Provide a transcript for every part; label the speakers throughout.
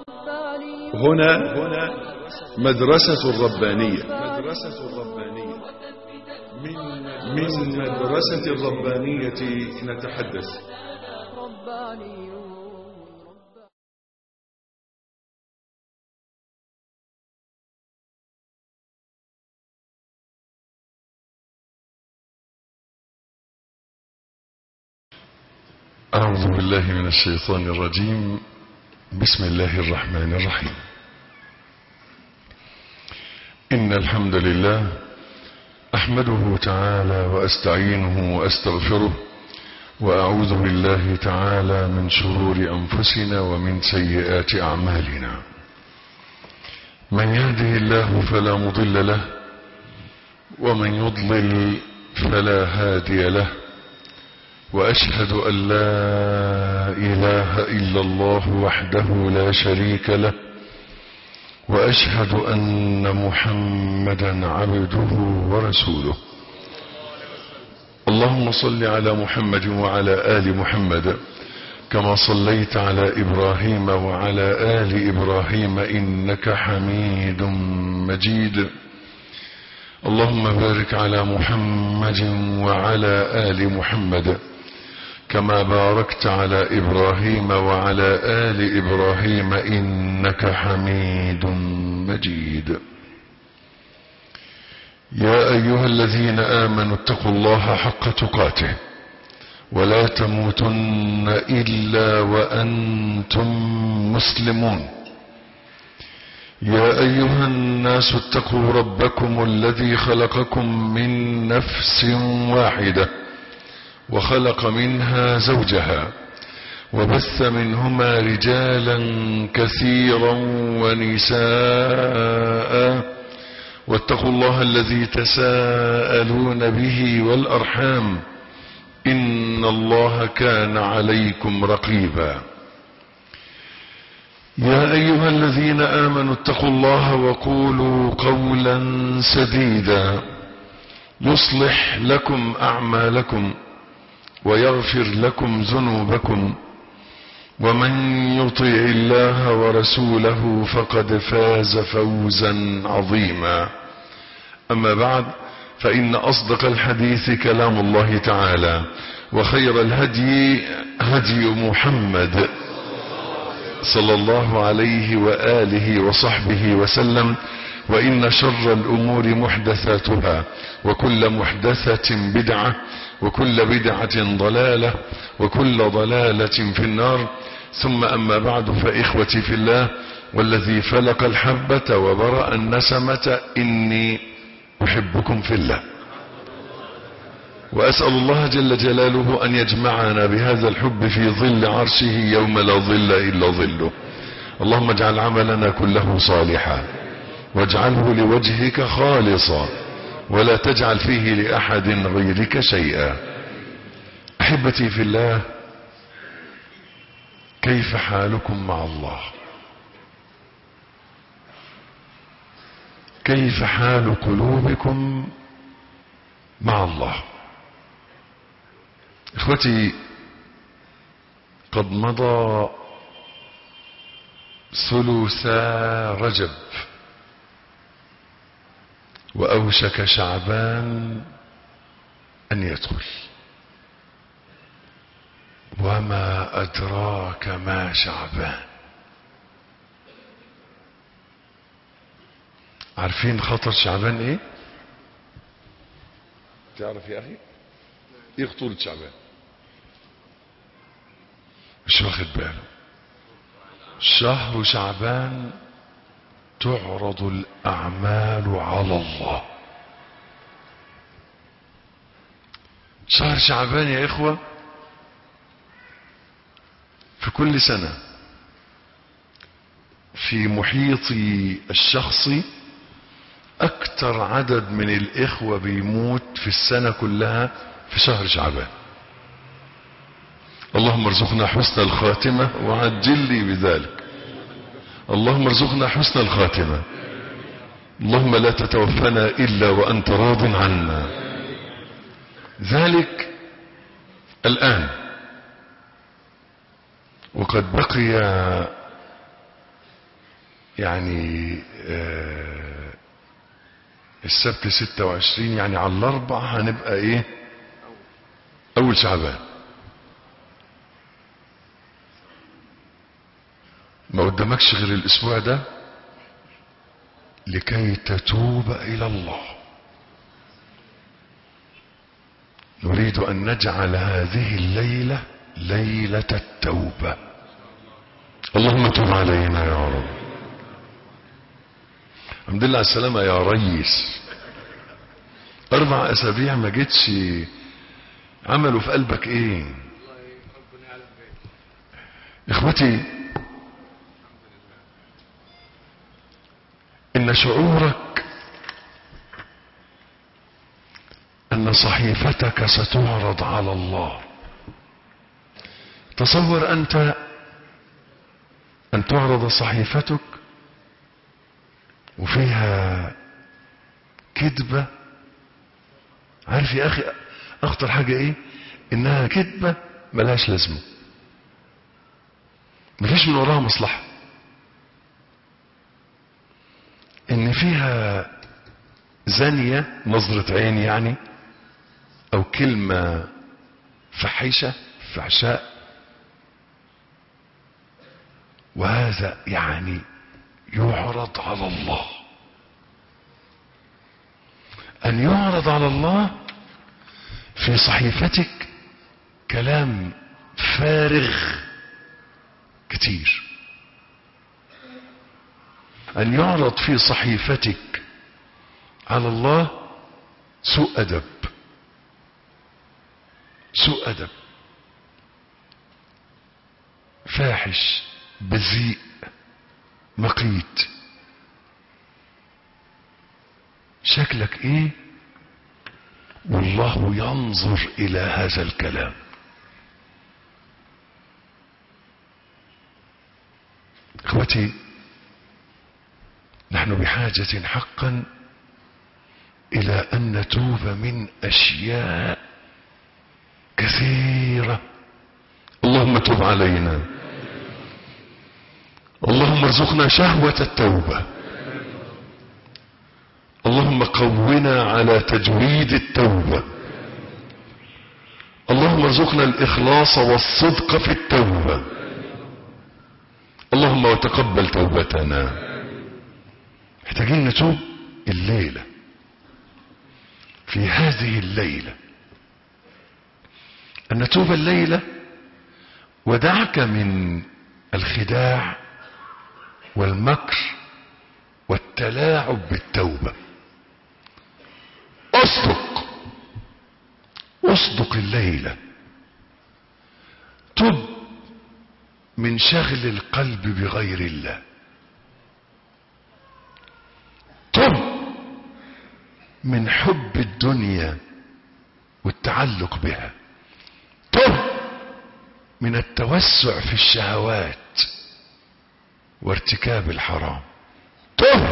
Speaker 1: هنا مدرسة الربانية. من مدرسة الربانية نتحدث.
Speaker 2: أعوذ بالله من الشيطان الرجيم. بسم الله الرحمن الرحيم. إن الحمد لله أحمده تعالى وأستعينه وأستغفره، وأعوذ بالله تعالى من شرور أنفسنا ومن سيئات أعمالنا. من يهده الله فلا مضل له، ومن يضلل فلا هادي له، وأشهد أن لا إله إلا الله وحده لا شريك له، وأشهد أن محمدا عبده ورسوله. اللهم صل على محمد وعلى آل محمد كما صليت على إبراهيم وعلى آل إبراهيم إنك حميد مجيد. اللهم بارك على محمد وعلى آل محمد كما باركت على إبراهيم وعلى آل إبراهيم إنك حميد مجيد. يا أيها الذين آمنوا اتقوا الله حق تقاته ولا تموتن إلا وأنتم مسلمون. يا أيها الناس اتقوا ربكم الذي خلقكم من نفس واحدة وخلق منها زوجها وبث منهما رجالا كثيرا ونساء، واتقوا الله الذي تساءلون به والأرحام إن الله كان عليكم رقيبا. يا أيها الذين آمنوا اتقوا الله وقولوا قولا سديدا يصلح لكم أعمالكم ويغفر لكم ذنوبكم، ومن يطع الله ورسوله فقد فاز فوزا عظيما. أما بعد، فإن أصدق الحديث كلام الله تعالى، وخير الهدي هدي محمد صلى الله عليه وآله وصحبه وسلم، وإن شر الأمور محدثاتها، وكل محدثة بدعة، وكل بدعة ضلالة، وكل ضلالة في النار. ثم أما بعد، فإخوتي في الله والذي فلق الحبة وبرأ النسمة، إني أحبكم في الله، وأسأل الله جل جلاله أن يجمعنا بهذا الحب في ظل عرشه يوم لا ظل إلا ظله. اللهم اجعل عملنا كله صالحا، واجعله لوجهك خالصا، ولا تجعل فيه لأحد غيرك شيئا. أحبتي في الله، كيف حالكم مع الله؟ كيف حال قلوبكم مع الله؟ إخوتي، قد مضى ثلثا رجب، وأوشك شعبان أن يدخل، وما أدراك ما شعبان. عارفين خطر شعبان ايه؟ تعرف يا أخي ايه خطورة شعبان؟ مش واخد باله. شهر شعبان تعرض الأعمال على الله. شهر شعبان يا إخوة في كل سنة في محيطي الشخصي أكتر عدد من الإخوة بيموت في السنة كلها في شهر شعبان. اللهم ارزقنا حسن الخاتمة وعجل لي بذلك. اللهم ارزقنا حسن الخاتمة. اللهم لا تتوفنا إلا وأنت راض عنا. ذلك الآن، وقد بقي يعني السبت 26، يعني على الاربع هنبقى ايه؟ اول شعبان. ما قدامكش غير الاسبوع ده لكي تتوب الى الله. نريد ان نجعل هذه الليلة ليلة التوبة. اللهم تب علينا يا رب. الحمد لله على السلامة يا ريس. 4 أسابيع ما جيتش، عملوا في قلبك ايه؟ اخوتي، ان شعورك ان صحيفتك ستعرض على الله. تصور انت ان تعرض صحيفتك وفيها كذبة. عارف يا اخي اخطر حاجة ايه؟ انها كذبة ملهاش لازمة، مفيش من وراها مصلحة. ان فيها زانية، نظرة عين يعني، او كلمة فحشة فحشاء، وهذا يعني يعرض على الله. ان يعرض على الله في صحيفتك كلام فارغ كتير. ان يعرض في صحيفتك على الله سوء ادب، سوء ادب، فاحش، بذيء، مقيت. شكلك ايه؟ والله ينظر الى هذا الكلام. اخوتي، نحن بحاجة حقا الى ان نتوب من اشياء كثيرة. اللهم تب علينا. اللهم ارزقنا شهوة التوبة. اللهم قونا على تجويد التوبة. اللهم ارزقنا الاخلاص والصدق في التوبة. اللهم وتقبل توبتنا. محتاجين نتوب الليلة، في هذه الليلة، ان نتوب الليلة. ودعك من الخداع والمكر والتلاعب بالتوبة. اصدق الليلة. تب من شغل القلب بغير الله. تب من حب الدنيا والتعلق بها. تب من التوسع في الشهوات وارتكاب الحرام. تب.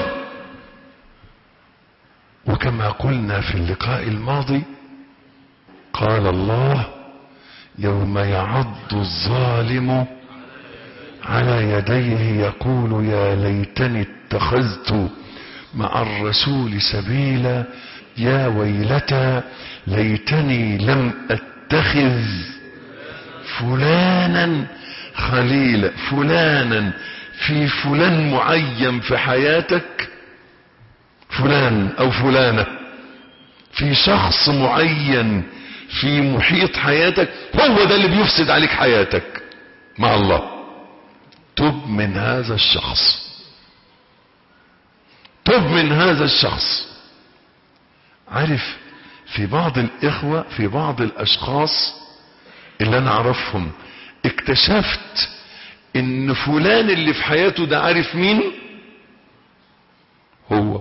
Speaker 2: وكما قلنا في اللقاء الماضي، قال الله: يوم يعض الظالم على يديه يقول يا ليتني اتخذت مع الرسول سبيلا، يا ويلتى ليتني لم اتخذ فلانا خليلا. فلانا في فلان معين في حياتك، فلان او فلانة في شخص معين في محيط حياتك، هو ده اللي بيفسد عليك حياتك مع الله. تب من هذا الشخص. تب من هذا الشخص. عارف، في بعض الاخوة، في بعض الاشخاص اللي انا اعرفهم، اكتشفت ان فلان اللي في حياته ده عارف مين هو.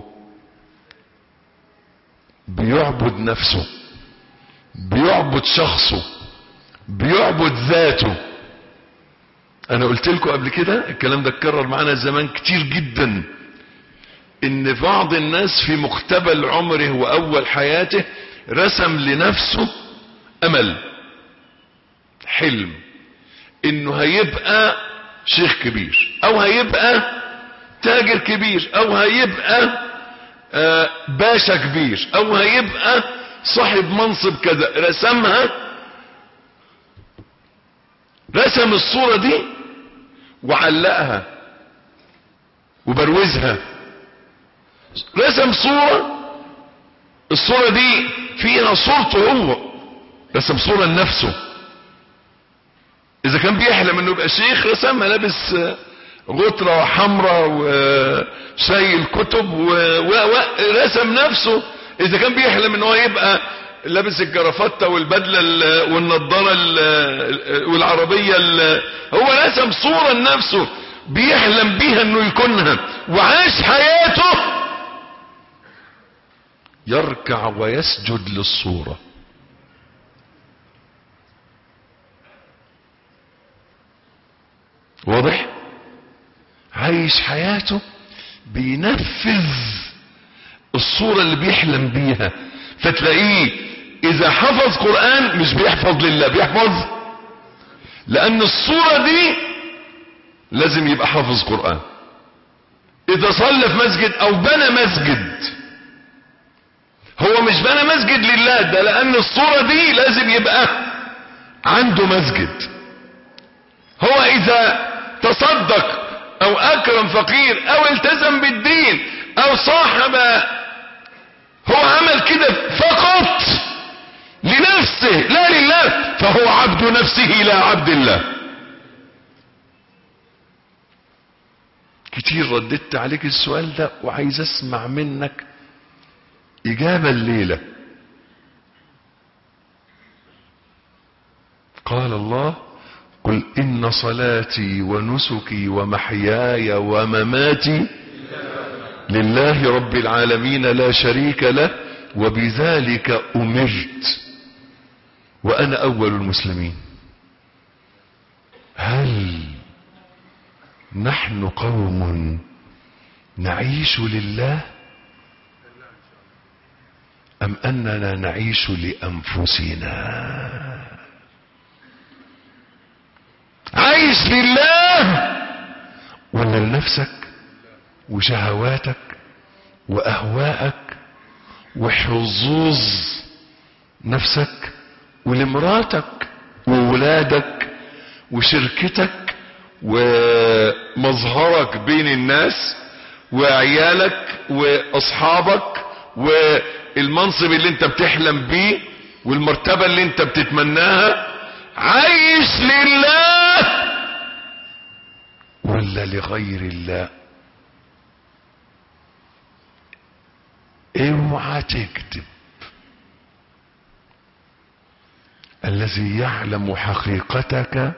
Speaker 2: بيعبد نفسه، بيعبد شخصه، بيعبد ذاته. انا قلت لكم قبل كده، الكلام ده اتكرر معانا زمان كتير جدا، ان بعض الناس في مقتبل عمره واول حياته رسم لنفسه امل، حلم، انه هيبقى شيخ كبير، او هيبقى تاجر كبير، او هيبقى باشا كبير، او هيبقى صاحب منصب كذا، رسم الصورة دي وعلقها وبروزها. رسم صورة، الصورة دي فيها صورته هو، رسم صورة لنفسه. اذا كان بيحلم انه يبقى شيخ رسمها لابس غترة حمراء وشايل كتب ورسم نفسه. اذا كان بيحلم انه يبقى لابس الجرافطة والبدلة والنضارة والعربية هو رسم صورة لنفسه بيحلم بيها انه يكونها، وعاش حياته يركع ويسجد للصورة. واضح؟ عايش حياته بينفذ الصورة اللي بيحلم بيها. فتلاقيه اذا حفظ قرآن مش بيحفظ لله، بيحفظ لان الصورة دي لازم يبقى حافظ قرآن. اذا صلى في مسجد او بنى مسجد، هو مش بنى مسجد لله، ده لان الصورة دي لازم يبقى عنده مسجد. هو اذا تصدق او اكرم فقير او التزم بالدين او صاحب، هو عمل كده فقط لنفسه لا لله، فهو عبد نفسه لا عبد الله. كتير رددت عليك السؤال ده وعايز اسمع منك اجابة الليلة. قال الله: قل إن صلاتي ونسكي ومحياي ومماتي لله رب العالمين لا شريك له وبذلك أمرت وأنا أول المسلمين. هل نحن قوم نعيش لله أم أننا نعيش لأنفسنا؟ عايش لله ولا لنفسك وشهواتك واهواءك وحظوظ نفسك ولمراتك وولادك وشركتك ومظهرك بين الناس وعيالك واصحابك والمنصب اللي انت بتحلم بيه والمرتبة اللي انت بتتمناها؟ عايش لله ولا لغير الله؟ اوعى تكذب. الذي يعلم حقيقتك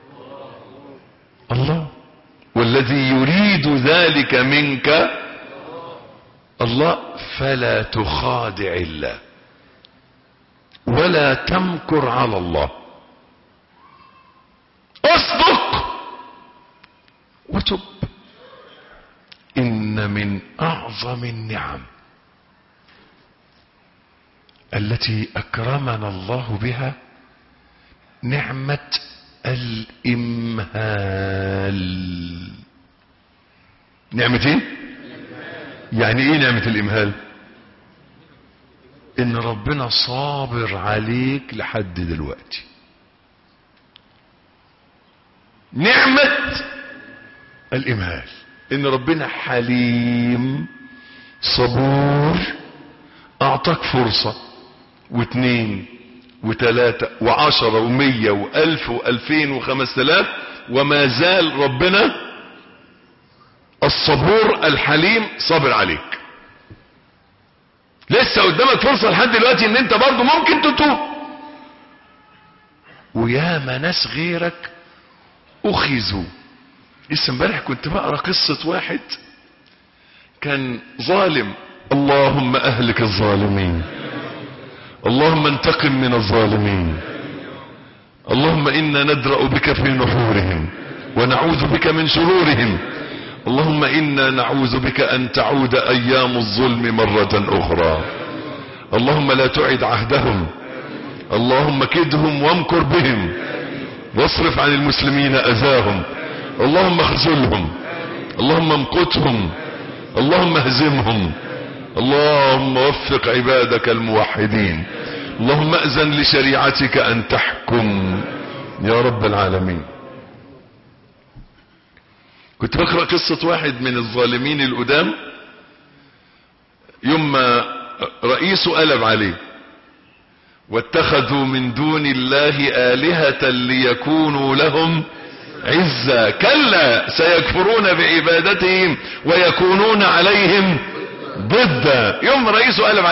Speaker 2: الله، والذي يريد ذلك منك الله. فلا تخادع الله ولا تمكر على الله، اصدق وتب. ان من اعظم النعم التي اكرمنا الله بها نعمة الامهال. نعمة ايه؟ يعني ايه نعمة الامهال؟ ان ربنا صابر عليك لحد دلوقتي. نعمة الامهال ان ربنا حليم صبور، اعطاك فرصة واثنين وثلاثة وعشرة ومية والف والفين وخمس تلاف، وما زال ربنا الصبور الحليم صبر عليك. لسه قدامك فرصة لحد دلوقتي ان انت برضو ممكن تتوب. وياما ناس غيرك اخذوا. لسه امبارح كنت بقرا قصة واحد كان ظالم. اللهم اهلك الظالمين، اللهم انتقم من الظالمين، اللهم انا ندرأ بك في نحورهم ونعوذ بك من شرورهم، اللهم انا نعوذ بك ان تعود ايام الظلم مرة اخرى، اللهم لا تعد عهدهم، اللهم كدهم وامكر بهم واصرف عن المسلمين اذاهم، اللهم اخذلهم، اللهم امقتهم، اللهم اهزمهم، اللهم وفق عبادك الموحدين، اللهم أذن لشريعتك أن تحكم يا رب العالمين. كنت بقرأ قصة واحد من الظالمين القدام، يوم ما رئيسه قلب عليه، واتخذوا من دون الله آلهة ليكونوا لهم عزا، كلا سيكفرون بعبادتهم ويكونون عليهم ضدا. يوم رئيسه قلب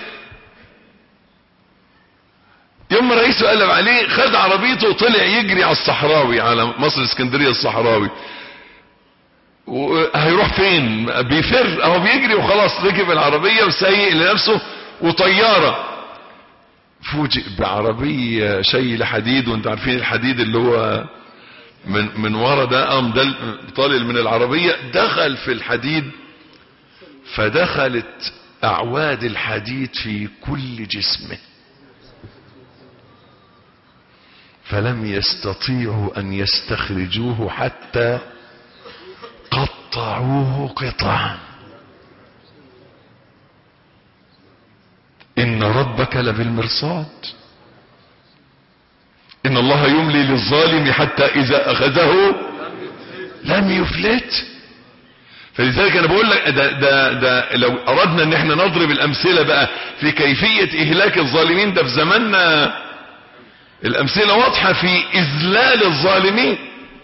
Speaker 2: عليه خد عربيته وطلع يجري على الصحراوي، على مصر اسكندرية الصحراوي. وهيروح فين؟ بيفر اهو، بيجري وخلاص، ركب العربية وسايق لنفسه وطيارة. فوجئ بعربية شيل حديد، وانتوا عارفين الحديد اللي هو من ورا ده، قام ده طالع من العربية، دخل في الحديد، فدخلت اعواد الحديد في كل جسمه، فلم يستطيعوا ان يستخرجوه حتى قطعوه قطعا. ان ربك لبالمرصاد، ان الله يملي للظالم حتى اذا اخذه لم يفلت. فلذلك انا بقول لك ده لو اردنا ان احنا نضرب الامثله بقى في كيفيه اهلاك الظالمين، ده في زماننا الامثله واضحه في اذلال الظالمين.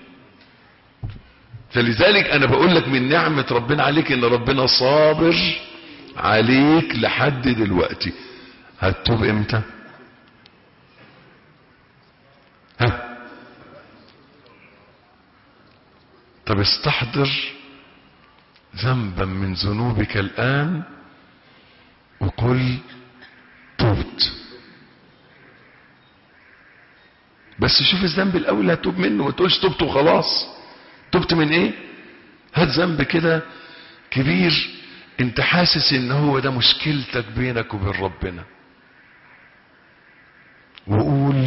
Speaker 2: فلذلك انا بقول لك من نعمه ربنا عليك ان ربنا صابر عليك لحد دلوقتي. هتتوب امتى؟ طب استحضر ذنبا من ذنوبك الآن وقل تبت. بس شوف الذنب الأول هتوب منه، ما تقولش تبت وخلاص. تبت من ايه؟ هات ذنب كده كبير انت حاسس ان هو ده مشكلتك بينك وبين ربنا، وقول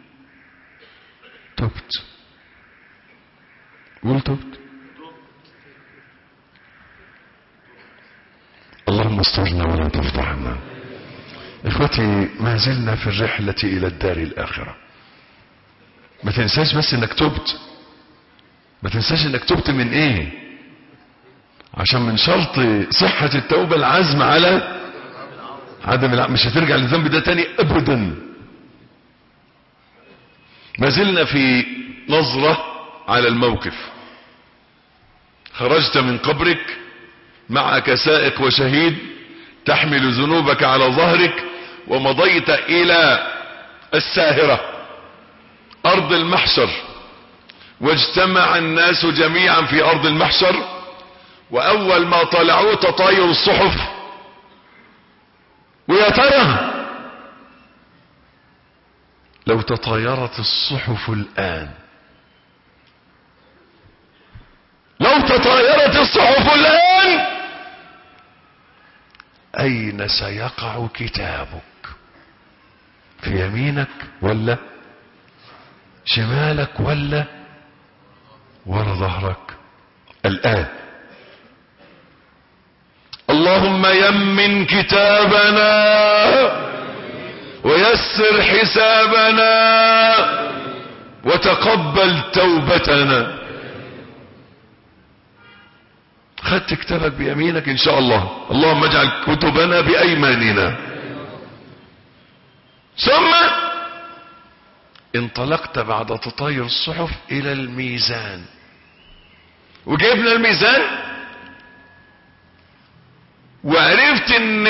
Speaker 2: تبت. قول تبت. اللهم استرنا ولا تفضحنا. اخوتي، ما زلنا في الرحلة الى الدار الاخرة. ما تنساش بس انك تبت. ما تنساش انك تبت من ايه، عشان من شرط صحة التوبة العزم على عدم مش هترجع للذنب ده تاني ابدا. ما زلنا في نظرة على الموقف. خرجت من قبرك معك سائق وشهيد تحمل ذنوبك على ظهرك، ومضيت الى الساهرة ارض المحشر، واجتمع الناس جميعا في ارض المحشر، واول ما طلعوا تطاير الصحف. ويا ترى لو تطايرت الصحف الان، لو تطايرت الصحف الان، اين سيقع كتابك؟ في يمينك ولا شمالك ولا ورا ظهرك؟ الان اللهم يمن كتابنا ويسر حسابنا وتقبل توبتنا. خدت كتابك بيمينك ان شاء الله، اللهم اجعل كتبنا بايماننا. ثم انطلقت بعد تطاير الصحف الى الميزان، وجبنا الميزان وعرفت ان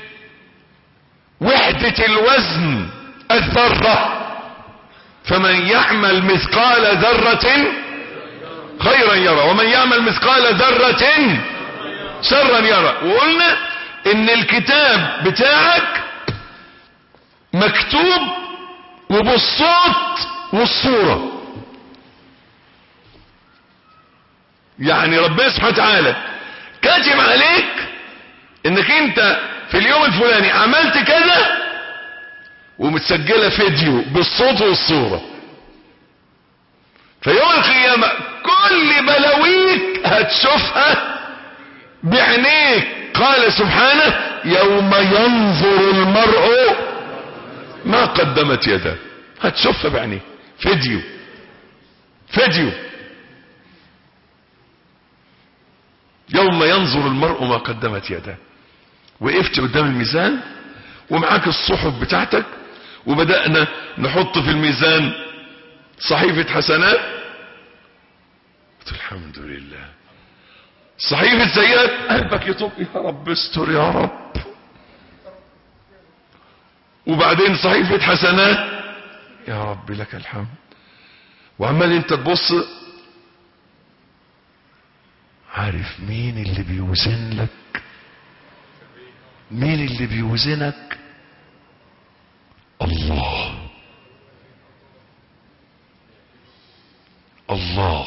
Speaker 2: وحدة الوزن الذرة، فمن يعمل مثقال ذرة خيرا يرى، ومن يعمل مثقال ذرة شرا يرى. وقلنا ان الكتاب بتاعك مكتوب وبالصوت والصورة، يعني ربنا سبحانه وتعالى كاتب عليك انك انت في اليوم الفلاني عملت كذا، ومتسجلة فيديو بالصوت والصورة. فيوم القيامة كل بلاويك هتشوفها بعينيك. قال سبحانه يوم ينظر المرء ما قدمت يده، هتشوفها بعينيك. فيديو يوم ينظر المرء ما قدمت يده. وقفت قدام الميزان ومعاك الصحف بتاعتك، وبدأنا نحط في الميزان صحيفة حسنات، قلت الحمد لله. صحيفة سيئات قلبك يطب، يا رب استر يا رب. وبعدين صحيفة حسنات، يا رب لك الحمد. وعمال انت تبص، عارف مين اللي بيوزن لك؟ مين اللي بيوزنك؟ الله. الله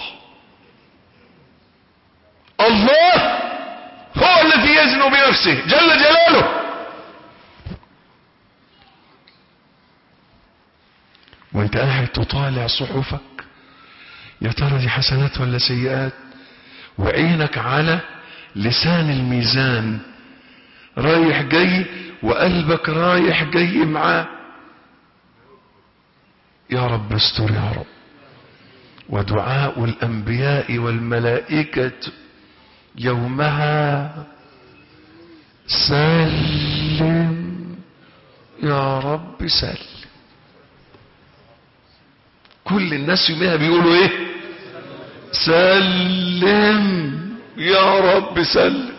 Speaker 2: هو الذي يزن بنفسه جل جلاله. وانت قاعد تطالع صحفك، يا ترى دي حسنات ولا سيئات؟ وعينك على لسان الميزان رايح جاي، وقلبك رايح جاي معاه. يا رب استر يا رب. ودعاء الأنبياء والملائكة يومها سلم يا رب سلم. كل الناس يومها بيقولوا ايه؟ سلم يا رب سلم.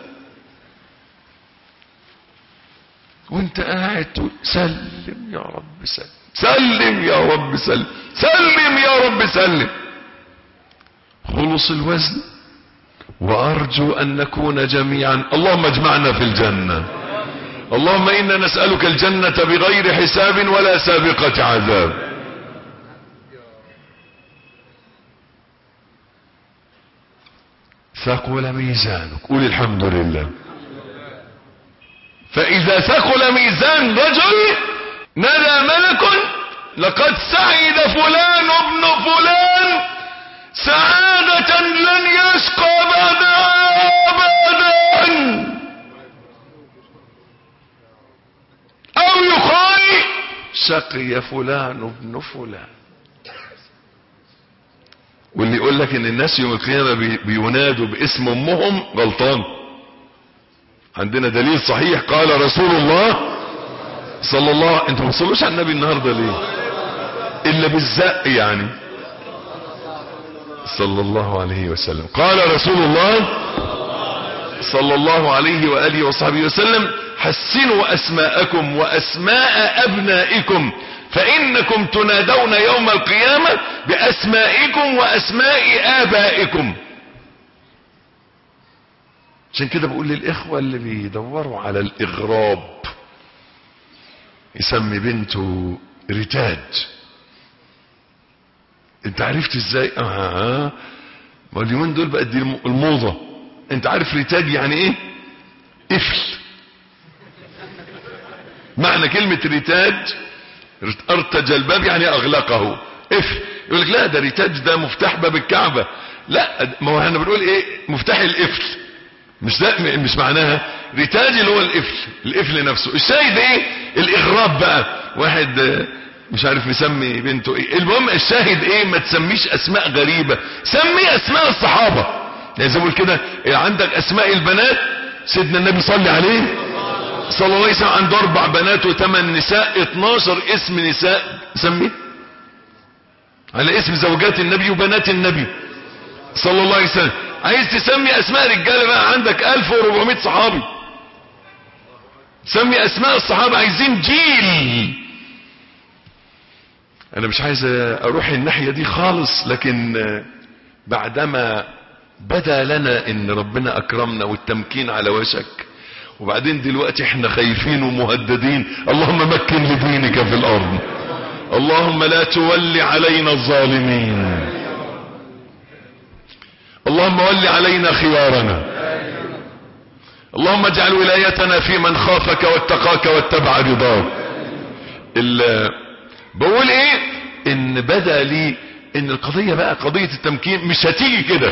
Speaker 2: وانت قاعد تقول سلم يا رب سلم، سلم يا رب سلم، سلم يا رب سلم. خلص الوزن، وارجو ان نكون جميعا، اللهم اجمعنا في الجنة. اللهم انا نسألك الجنة بغير حساب ولا سابقة عذاب. ثقل ميزانك، قول الحمد لله. فاذا ثقل ميزان رجل نادى ملك لقد سعد فلان ابن فلان سعادة لن يشقى بعدها ابدا، او يقال شقي فلان ابن فلان. واللي يقول لك ان الناس يوم القيامة بينادوا باسم امهم غلطان. عندنا دليل صحيح، قال رسول الله صلى الله، انتوا ما بتصلوش على النبي النهارده ليه؟ الا بالزق يعني. صلى الله عليه وسلم. قال رسول الله صلى الله عليه وآله وصحبه وسلم حسنوا أسماءكم وأسماء أبنائكم فإنكم تنادون يوم القيامة بأسمائكم وأسماء آبائكم. عشان كده بقول للإخوة اللي بيدوروا على الإغراب، يسمي بنته ريتاج. انت عرفت ازاي؟ ما اليومين دول بقت دي الموضة. انت عارف ريتاج يعني ايه؟ قفل. معنى كلمة ريتاج ارتج الباب يعني اغلقه، قفل. يقول لك لا ده ريتاج ده مفتاح باب الكعبة. لا، ما هو احنا بنقول ايه؟ مفتاح القفل. مش ده، مش معناها ريتاج اللي هو القفل نفسه. الشاهد ايه؟ الاغراب بقى. واحد مش عارف مسمي بنته ايه. المهم الشاهد ايه؟ ما تسميش اسماء غريبة، سمي اسماء الصحابة. يعني زي ما بقول كده، عندك اسماء البنات، سيدنا النبي صلى عليه صلى الله عليه وسلم عنده 4 بنات و8 نساء، 12 اسم نساء سميه على اسم زوجات النبي وبنات النبي صلى الله عليه وسلم. عايز تسمي اسماء رجاله بقى، عندك 1400 صحابي، سمي اسماء الصحابة. عايزين جيل. انا مش عايز اروح الناحية دي خالص، لكن بعدما بدا لنا ان ربنا اكرمنا والتمكين على وشك، وبعدين دلوقتي احنا خايفين ومهددين، اللهم مكن لدينك في الارض، اللهم لا تولي علينا الظالمين، اللهم ول علينا خيارنا، اللهم اجعل ولايتنا في من خافك واتقاك واتبع رضاك. بقول ايه؟ ان بدا لي ان القضية بقى قضية التمكين مش هتيجي كده،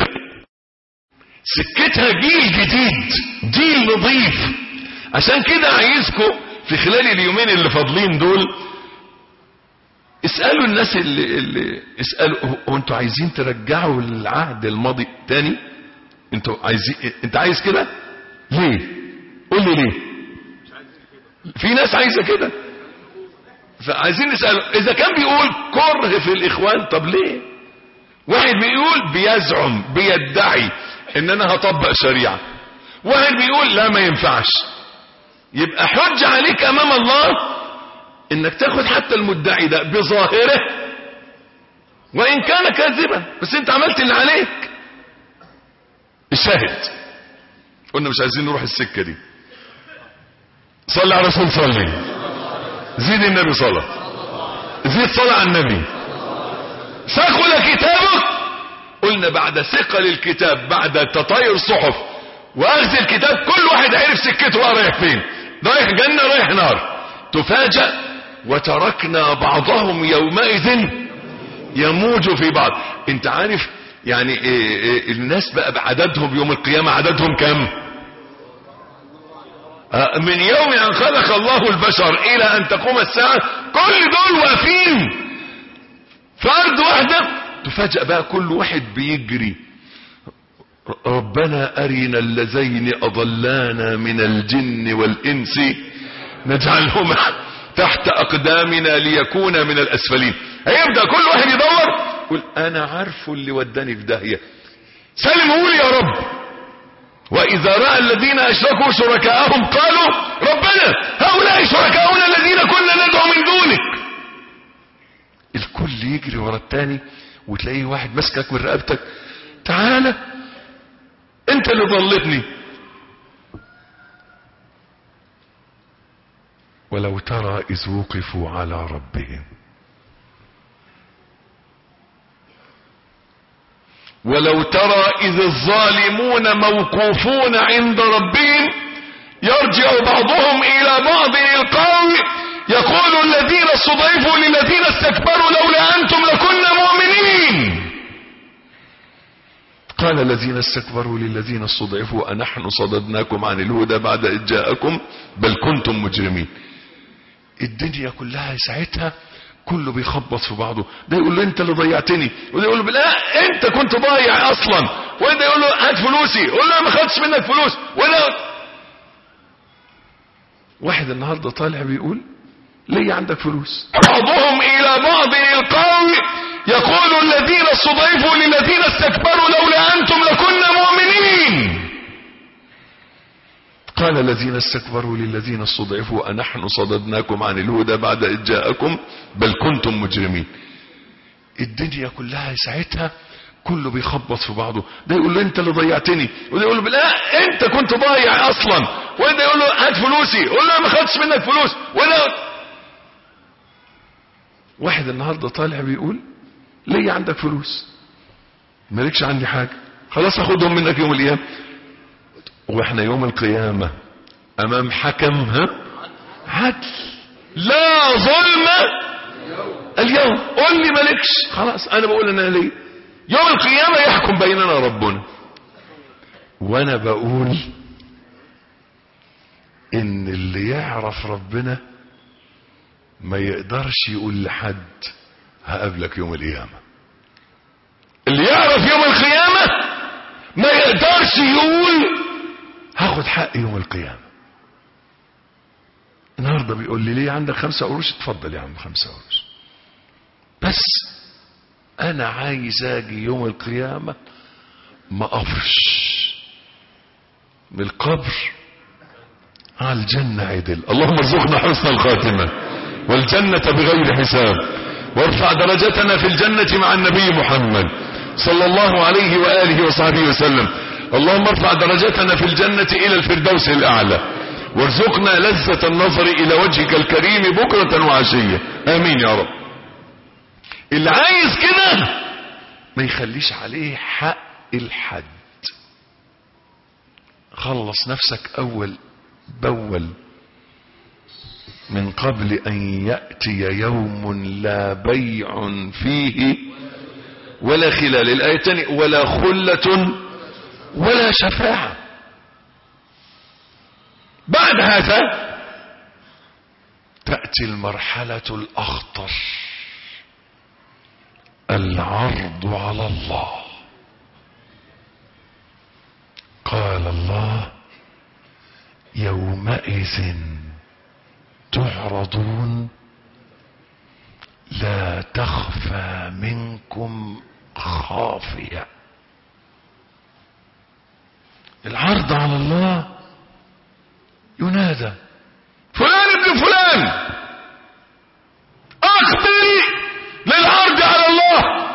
Speaker 2: سكتها جيل جديد، جيل نظيف. عشان كده عايزكم في خلال اليومين اللي فاضلين دول اسألوا الناس اللي اسألوا، هو انتوا عايزين ترجعوا العهد الماضي تاني؟ انتوا عايزين، انت عايز كده ليه؟ قول لي ليه؟ في ناس عايزة كده، فعايزين نسأله اذا كان بيقول كره في الاخوان، طب ليه؟ واحد بيقول بيزعم بيدعي ان انا هطبق شريعة، واحد بيقول لا ما ينفعش. يبقى حج عليك امام الله انك تاخد حتى المدعي ده بظاهره وان كان كاذبا، بس انت عملت اللي عليك. الشاهد قلنا مش عايزين نروح السكة دي. صلي على رسول، صلي، زيد النبي صلاة، زيد صلاة على النبي. ثقل كتابك، قلنا بعد ثقل الكتاب، بعد تطاير الصحف واخذ الكتاب، كل واحد عرف سكته بقى رايح فين، رايح جنة رايح نار. تفاجأ وتركنا بعضهم يومئذ يموج في بعض. انت عارف يعني الناس بقى بعددهم يوم القيامة عددهم كم؟ من يوم ان خلق الله البشر الى ان تقوم الساعة كل دول واقفين فرد واحدة. تفاجأ بقى كل واحد بيجري، ربنا أرنا اللذين أضلانا من الجن والإنس نجعلهما تحت أقدامنا ليكون من الأسفلين. هيبدأ كل واحد يدور يقول أنا عارفه اللي وداني في داهية، سلم قول يا رب. وإذا رأى الذين أشركوا شركاءهم قالوا ربنا هؤلاء شركاؤنا الذين كنا ندعو من دونك. الكل يجري ورا التاني، وتلاقيه واحد مسكك من رقبتك، تعالى انت اللي ضلتني. ولو ترى إذ وقفوا على ربهم، ولو ترى إذ الظالمون موقوفون عند ربهم يرجع بعضهم إلى بعض القول يقول الذين استضعفوا للذين استكبروا لولا أنتم لكنا مؤمنين. قال الذين استكبروا للذين استضعفوا أنحن صددناكم عن الهدى بعد إذ جاءكم بل كنتم مجرمين. الدنيا كلها ساعتها كله بيخبط في بعضه، ده يقول له انت اللي ضيعتني، وده يقول له لا انت كنت ضايع اصلا، وده يقول له هات فلوسي، يقول له ما خدتش منك فلوس، وده واحد النهارده طالع بيقول ليه عندك فلوس. بعضهم الى بعض القول يقول الذين استضعفوا للذين استكبروا لولا انتم لكنا مؤمنين. قال الذين استكبروا للذين استضعفوا أنحن صددناكم عن الهدى بعد إذ جاءكم بل كنتم مجرمين. الدنيا كلها ساعتها كله بيخبط في بعضه، ده يقول له انت اللي ضيعتني، وده يقول له لا انت كنت ضايع اصلا، وده يقول له هات فلوسي، يقول له ما خدتش منك فلوس، وده واحد النهارده طالع بيقول ليه عندك فلوس، مالكش عندي حاجه، خلاص هاخدهم منك يوم القيامه. واحنا يوم القيامة امام حكم عدل، لا ظلم اليوم. قول لي مالكش، خلاص انا بقول انا ليه. يوم القيامة يحكم بيننا ربنا. وانا بقول ان اللي يعرف ربنا ما يقدرش يقول لحد هقابلك يوم القيامة. اللي يعرف يوم القيامة ما يقدرش يقول هاخد حق يوم القيامة. النهارده بيقول لي ليه عندك 5 قروش؟ اتفضل يا عم 5 قروش، بس انا عايز اجي يوم القيامة ما اقفش من القبر على الجنة عدل. اللهم ارزقنا حسن الخاتمة والجنة بغير حساب، وارفع درجتنا في الجنة مع النبي محمد صلى الله عليه وآله وصحبه وسلم. اللهم ارفع درجتنا في الجنة إلى الفردوس الأعلى، وارزقنا لذة النظر إلى وجهك الكريم بكرة وعشية، آمين يا رب. اللي عايز كده ما يخليش عليه حق الحد. خلص نفسك أول بأول من قبل أن يأتي يوم لا بيع فيه ولا خلال. الآية الثانية ولا خلة ولا شفاعة. بعد هذا تأتي المرحلة الأخطر، العرض على الله. قال الله يومئذ تعرضون لا تخفى منكم خافية. العرض على الله، ينادى فلان ابن فلان اقبل للعرض على الله،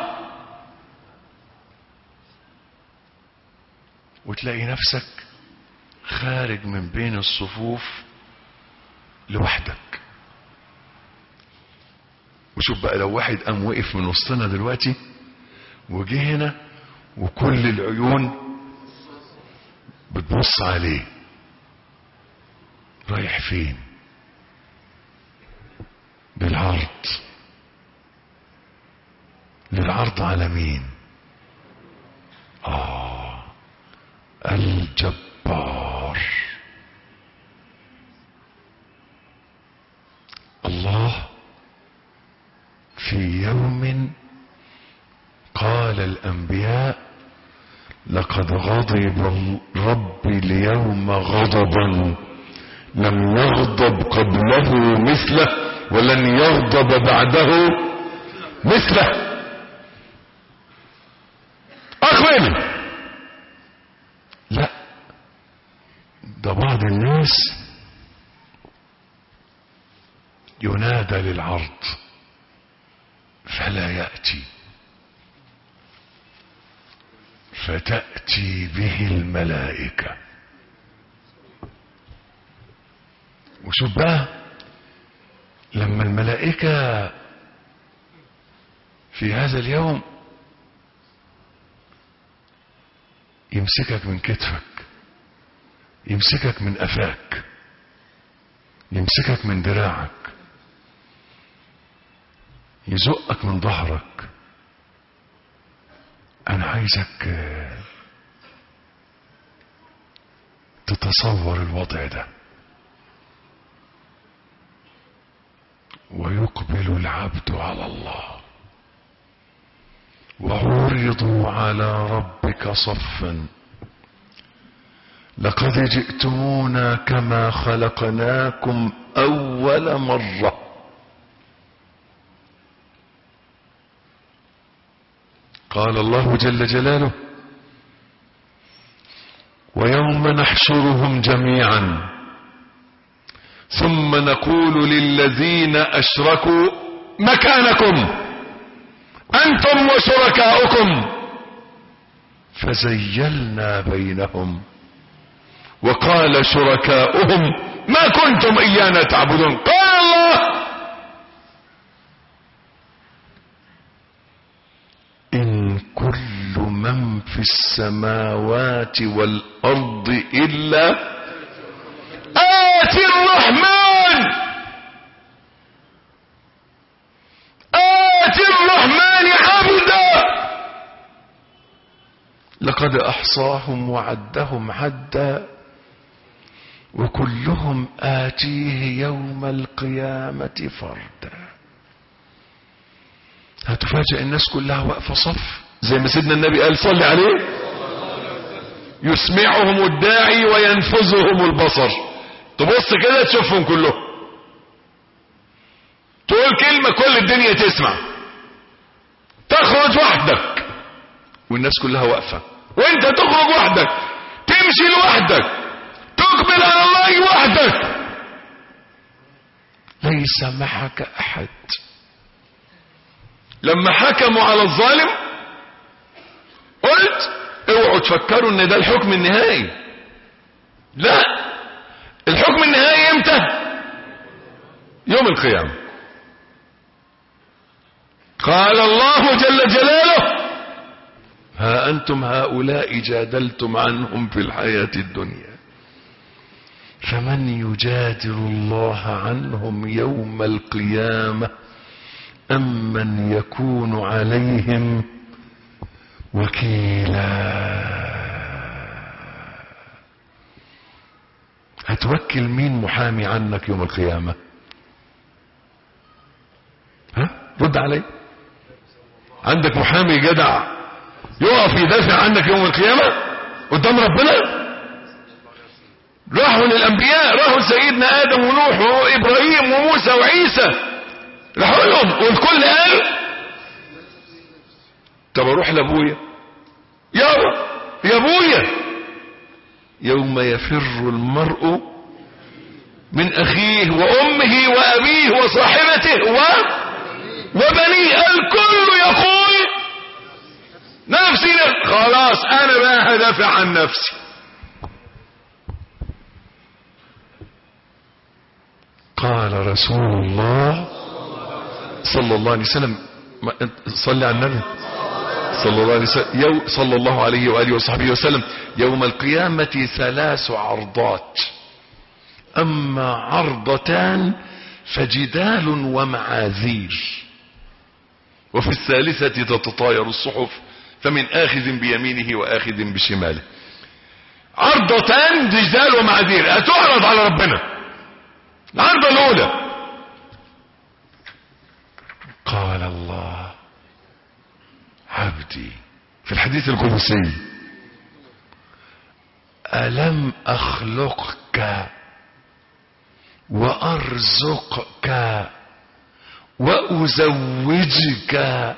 Speaker 2: وتلاقي نفسك خارج من بين الصفوف لوحدك. وشوف بقى لو واحد قام وقف من وسطنا دلوقتي وجه هنا وكل العيون بتبص عليه، رايح فين؟ بالعرض. للعرض على مين؟ الجبار. الله في يوم قال الأنبياء لقد غضب ربي اليوم غضبا لم يغضب قبله مثله ولن يغضب بعده مثله. أقبل. لا، ده بعض الناس ينادى للعرض فلا يأتي، فتأتي به الملائكة. وشوف بقى لما الملائكة في هذا اليوم يمسكك من كتفك، يمسكك من قفاك، يمسكك من دراعك، يزقك من ظهرك. انا عايزك تتصور الوضع ده. ويقبل العبد على الله وعرضوا على ربك صفا لقد جئتمونا كما خلقناكم أول مرة. قال الله جل جلاله ويوم نحشرهم جميعا ثم نقول للذين أشركوا مكانكم أنتم وشركاؤكم فزيلنا بينهم وقال شركاؤهم ما كنتم إيانا تعبدون. قال الله إن كل من في السماوات والأرض إلا آتي الرحمن عبدا لقد أحصاهم وعدهم عدا وكلهم آتيه يوم القيامة فردا. هتفاجئ الناس كلها واقفة صف زي ما سيدنا النبي قال صلي عليه يسمعهم الداعي وينفذهم البصر. تبص كده تشوفهم كلهم، تقول كلمة كل الدنيا تسمع، تخرج وحدك والناس كلها واقفة، وانت تخرج وحدك، تمشي لوحدك، تقبل على الله وحدك، ليس معك احد. لما حكموا على الظالم قلت اوعوا تفكروا ان ده الحكم النهائي. لا، الحكم النهائي امتى؟ يوم القيامة. قال الله جل جلاله ها أنتم هؤلاء جادلتم عنهم في الحياة الدنيا فمن يجادل الله عنهم يوم القيامة أم من يكون عليهم وكيلا. هتوكل مين محامي عنك يوم القيامة؟ ها؟ رد علي. عندك محامي جدع يقف يدافع عنك يوم القيامة قدام ربنا؟ راحوا للأنبياء، راحوا سيدنا آدم ونوح وإبراهيم وموسى وعيسى، راحوا لهم والكل قال طب اروح لابويا، يا ابويا. يوم يفر المرء من اخيه وامه وابيه وصاحبته وبنيه، الكل يقول نفسي. خلاص انا بقى هدافع عن نفسي. قال رسول الله صلى الله عليه وسلم، صلي على النبي صلى الله عليه وآله وصحبه وسلم، يوم القيامة 3 عرضات، أما عرضتان فجدال ومعاذير، وفي الثالثة تتطاير الصحف فمن آخذ بيمينه وآخذ بشماله. عرضتان جدال ومعاذير هتعرض على ربنا. العرضة الأولى قال الله عبدي في الحديث القدسي ألم أخلقك وأرزقك وأزوجك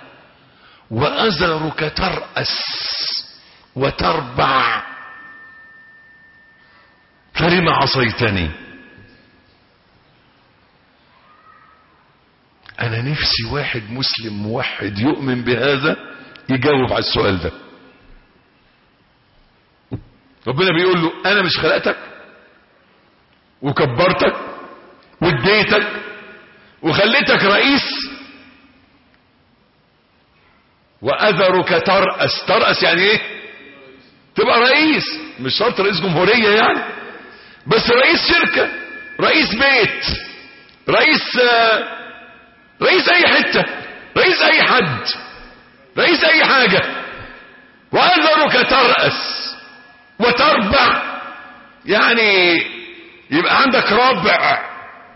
Speaker 2: وأذرك ترأس وتربع فلم عصيتني؟ أنا نفسي واحد مسلم موحد يؤمن بهذا يجاوب على السؤال ده. ربنا بيقول له أنا مش خلقتك وكبرتك واديتك وخليتك رئيس وأذرك ترأس يعني ايه؟ تبقى رئيس، مش شرط رئيس جمهورية يعني، بس رئيس شركة، رئيس بيت، رئيس اي حتة، رئيس اي حد، رئيس اي حاجة. وأذرك ترأس وتربع يعني يبقى عندك ربع.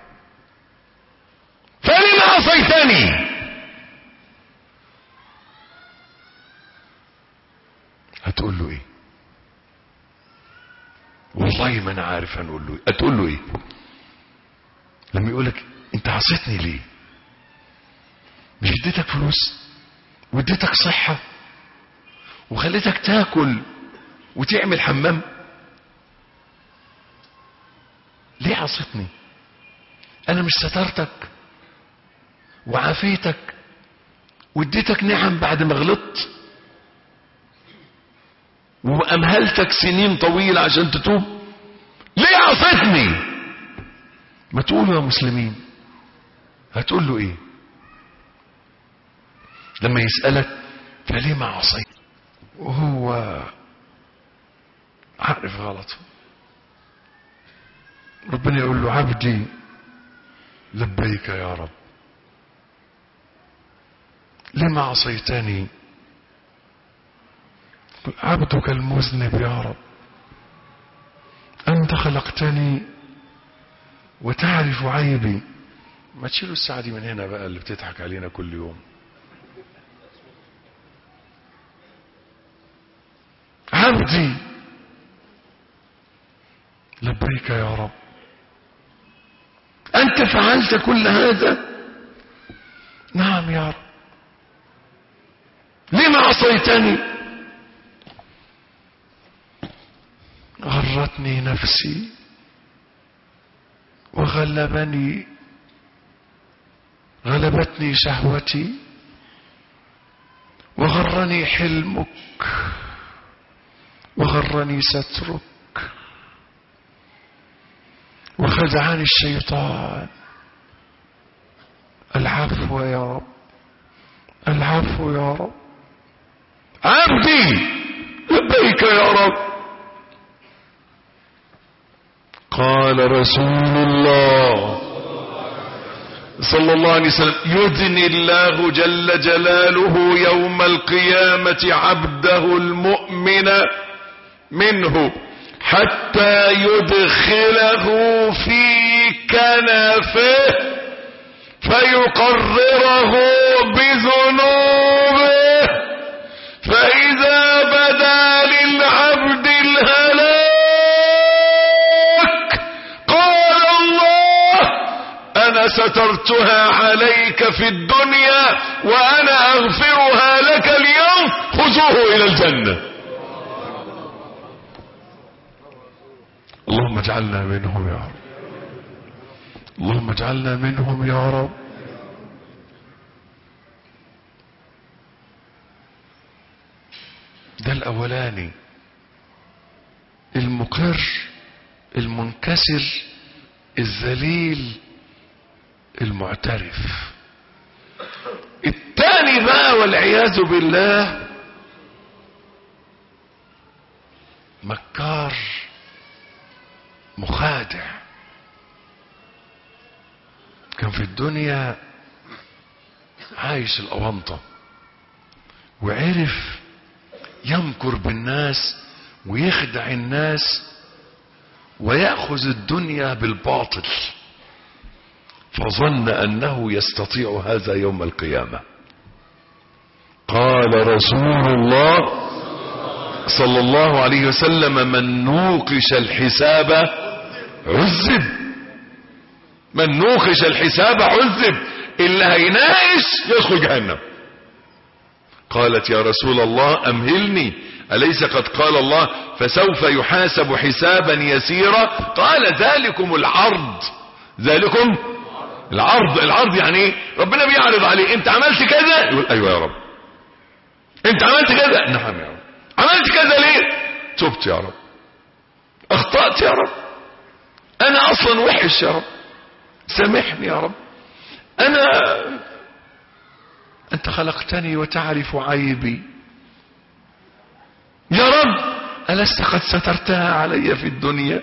Speaker 2: فلما عصيتني؟ هتقول له ايه؟ والله ما انا عارف هنقول له ايه. هتقول له ايه لما يقولك انت عصيتني ليه؟ مش اديتك فلوس واديتك صحة وخليتك تاكل وتعمل حمام، ليه عصيتني؟ انا مش سترتك وعافيتك واديتك نعم بعد ما غلطت وامهلتك سنين طويلة عشان تتوب؟ ليه عصيتني؟ ما تقولوا يا مسلمين. هتقول له ايه لما يسألك فليه ما عصيت وهو عارف غلطه؟ ربنا يقول له عبدي لبيك يا رب، لما عصيتني؟ عبدك المذنب يا رب، أنت خلقتني وتعرف عيبي. ما تشيلوا الساعة دي من هنا بقى اللي بتضحك علينا كل يوم. عبدي لبيك يا رب، أنت فعلت كل هذا؟ نعم يا رب، لما عصيتني؟ غرتني نفسي غلبتني شهوتي وغرني حلمك وغرني سترك وخدعني الشيطان. العفو يا رب، العفو يا رب. عبدي لبيك يا رب. قال رسول الله صلى الله عليه وسلم: يدني الله جل جلاله يوم القيامة عبده المؤمن منه حتى يدخله في كنفه فيقرره بذنوبه، فإذا بدا للعبد الهلاك قال الله: أنا سترتها عليك في الدنيا وأنا أغفرها لك اليوم، خذوه إلى الجنة. اللهم اجعلنا منهم يا رب، اللهم اجعلنا منهم يا رب. ده الأولاني، المقر المنكسر الذليل المعترف. الثاني بقى والعياذ بالله مكار مخادع، كان في الدنيا عايش الأونطة وعرف يمكر بالناس ويخدع الناس ويأخذ الدنيا بالباطل، فظن أنه يستطيع هذا يوم القيامة. قال رسول الله صلى الله عليه وسلم: من نوقش الحساب عذب. من نوقش الحساب عذب، اللي هيناقش يدخل جهنم. قالت: يا رسول الله أمهلني، أليس قد قال الله: فسوف يحاسب حسابا يسيرا؟ قال: ذلكم العرض. ذلكم العرض. العرض يعني ايه؟ ربنا بيعرض عليه: انت عملت كذا؟ يقول: ايوه يا رب. انت عملت كذا؟ نعم يا رب. عملت كذا ليه؟ تبت يا رب، اخطأت يا رب، انا اصلا وحش يا رب، سامحني يا رب، انت خلقتني وتعرف عيبي يا رب، ألست قد سترتها علي في الدنيا؟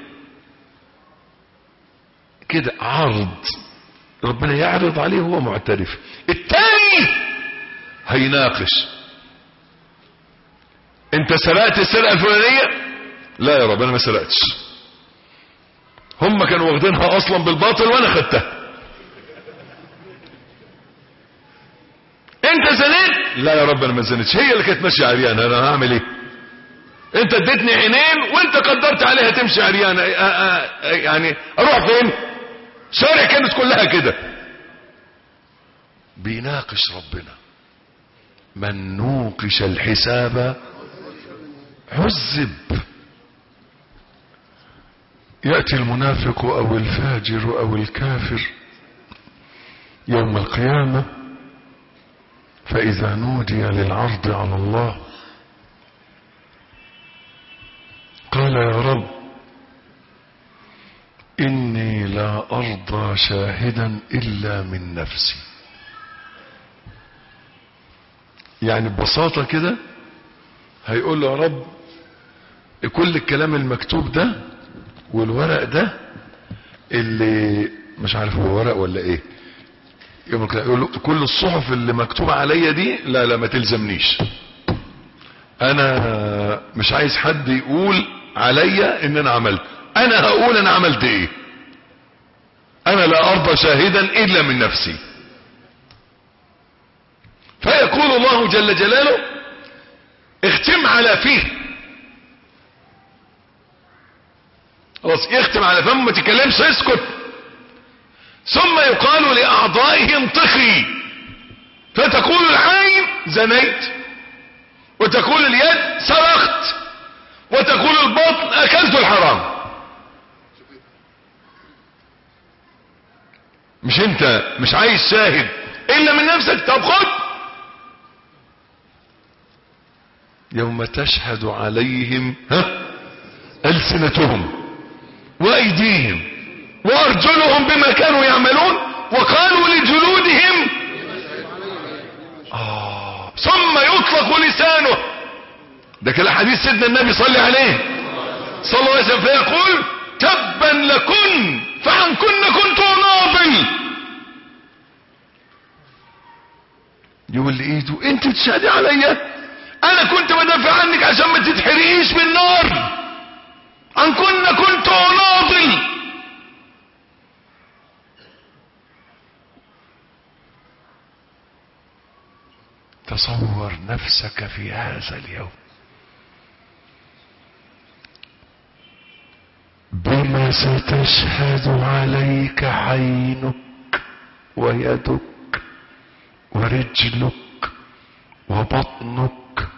Speaker 2: كده عرض، ربنا يعرض عليه وهو معترف. الثاني هيناقش: انت سرقت السرقة الفلانية؟ لا يا رب انا ما سرقتش، هم كانوا واخدينها اصلا بالباطل وانا خدتها. انت زنيت؟ لا يا رب انا ما زنيتش، هي اللي كانت ماشيه عريانه، انا هعمل ايه؟ انت اديتني عينين وانت قدرت عليها تمشي عريانه، يعني اروح فين؟ شارع كانت كلها كده. بيناقش ربنا. من نوقش الحساب عذب. يأتي المنافق او الفاجر او الكافر يوم القيامة فإذا نودي للعرض على الله قال: يا رب إني لا أرضى شاهدا إلا من نفسي. يعني ببساطة كده هيقول له: يا رب كل الكلام المكتوب ده والورق ده اللي مش عارف هو ورق ولا ايه، يقول له كل الصحف اللي مكتوبة عليا دي لا ما تلزمنيش، انا مش عايز حد يقول عليا ان انا عملت، انا هقول انا عملت ايه، انا لا ارضى شاهدا الا من نفسي. فيقول الله جل جلاله: اختم على فيه، خلاص يختم على فمه ما تتكلمش، اسكت. ثم يقال لاعضائه انطقي، فتقول العين زنيت، وتقول اليد سرقت، وتقول البطن اكلت الحرام. مش انت مش عايز شاهد الا من نفسك؟ طب خد. يوم تشهد عليهم ألسنتهم وأيديهم وأرجلهم بما كانوا يعملون، وقالوا لجلودهم ثم يطلق لسانه. ده كلا حديث سيدنا النبي صلى عليه صلى الله عليه وسلم، فيقول: تبا لكن فعن كن كنت ناضل. يقول لي ايده انت تشهدي عليا؟ انا كنت بدافع عنك عشان ما تتحرقيش بالنار، ان كنت اناضل. تصور نفسك في هذا اليوم، بما ستشهد عليك عينك ويدك ورجلك وبطنك،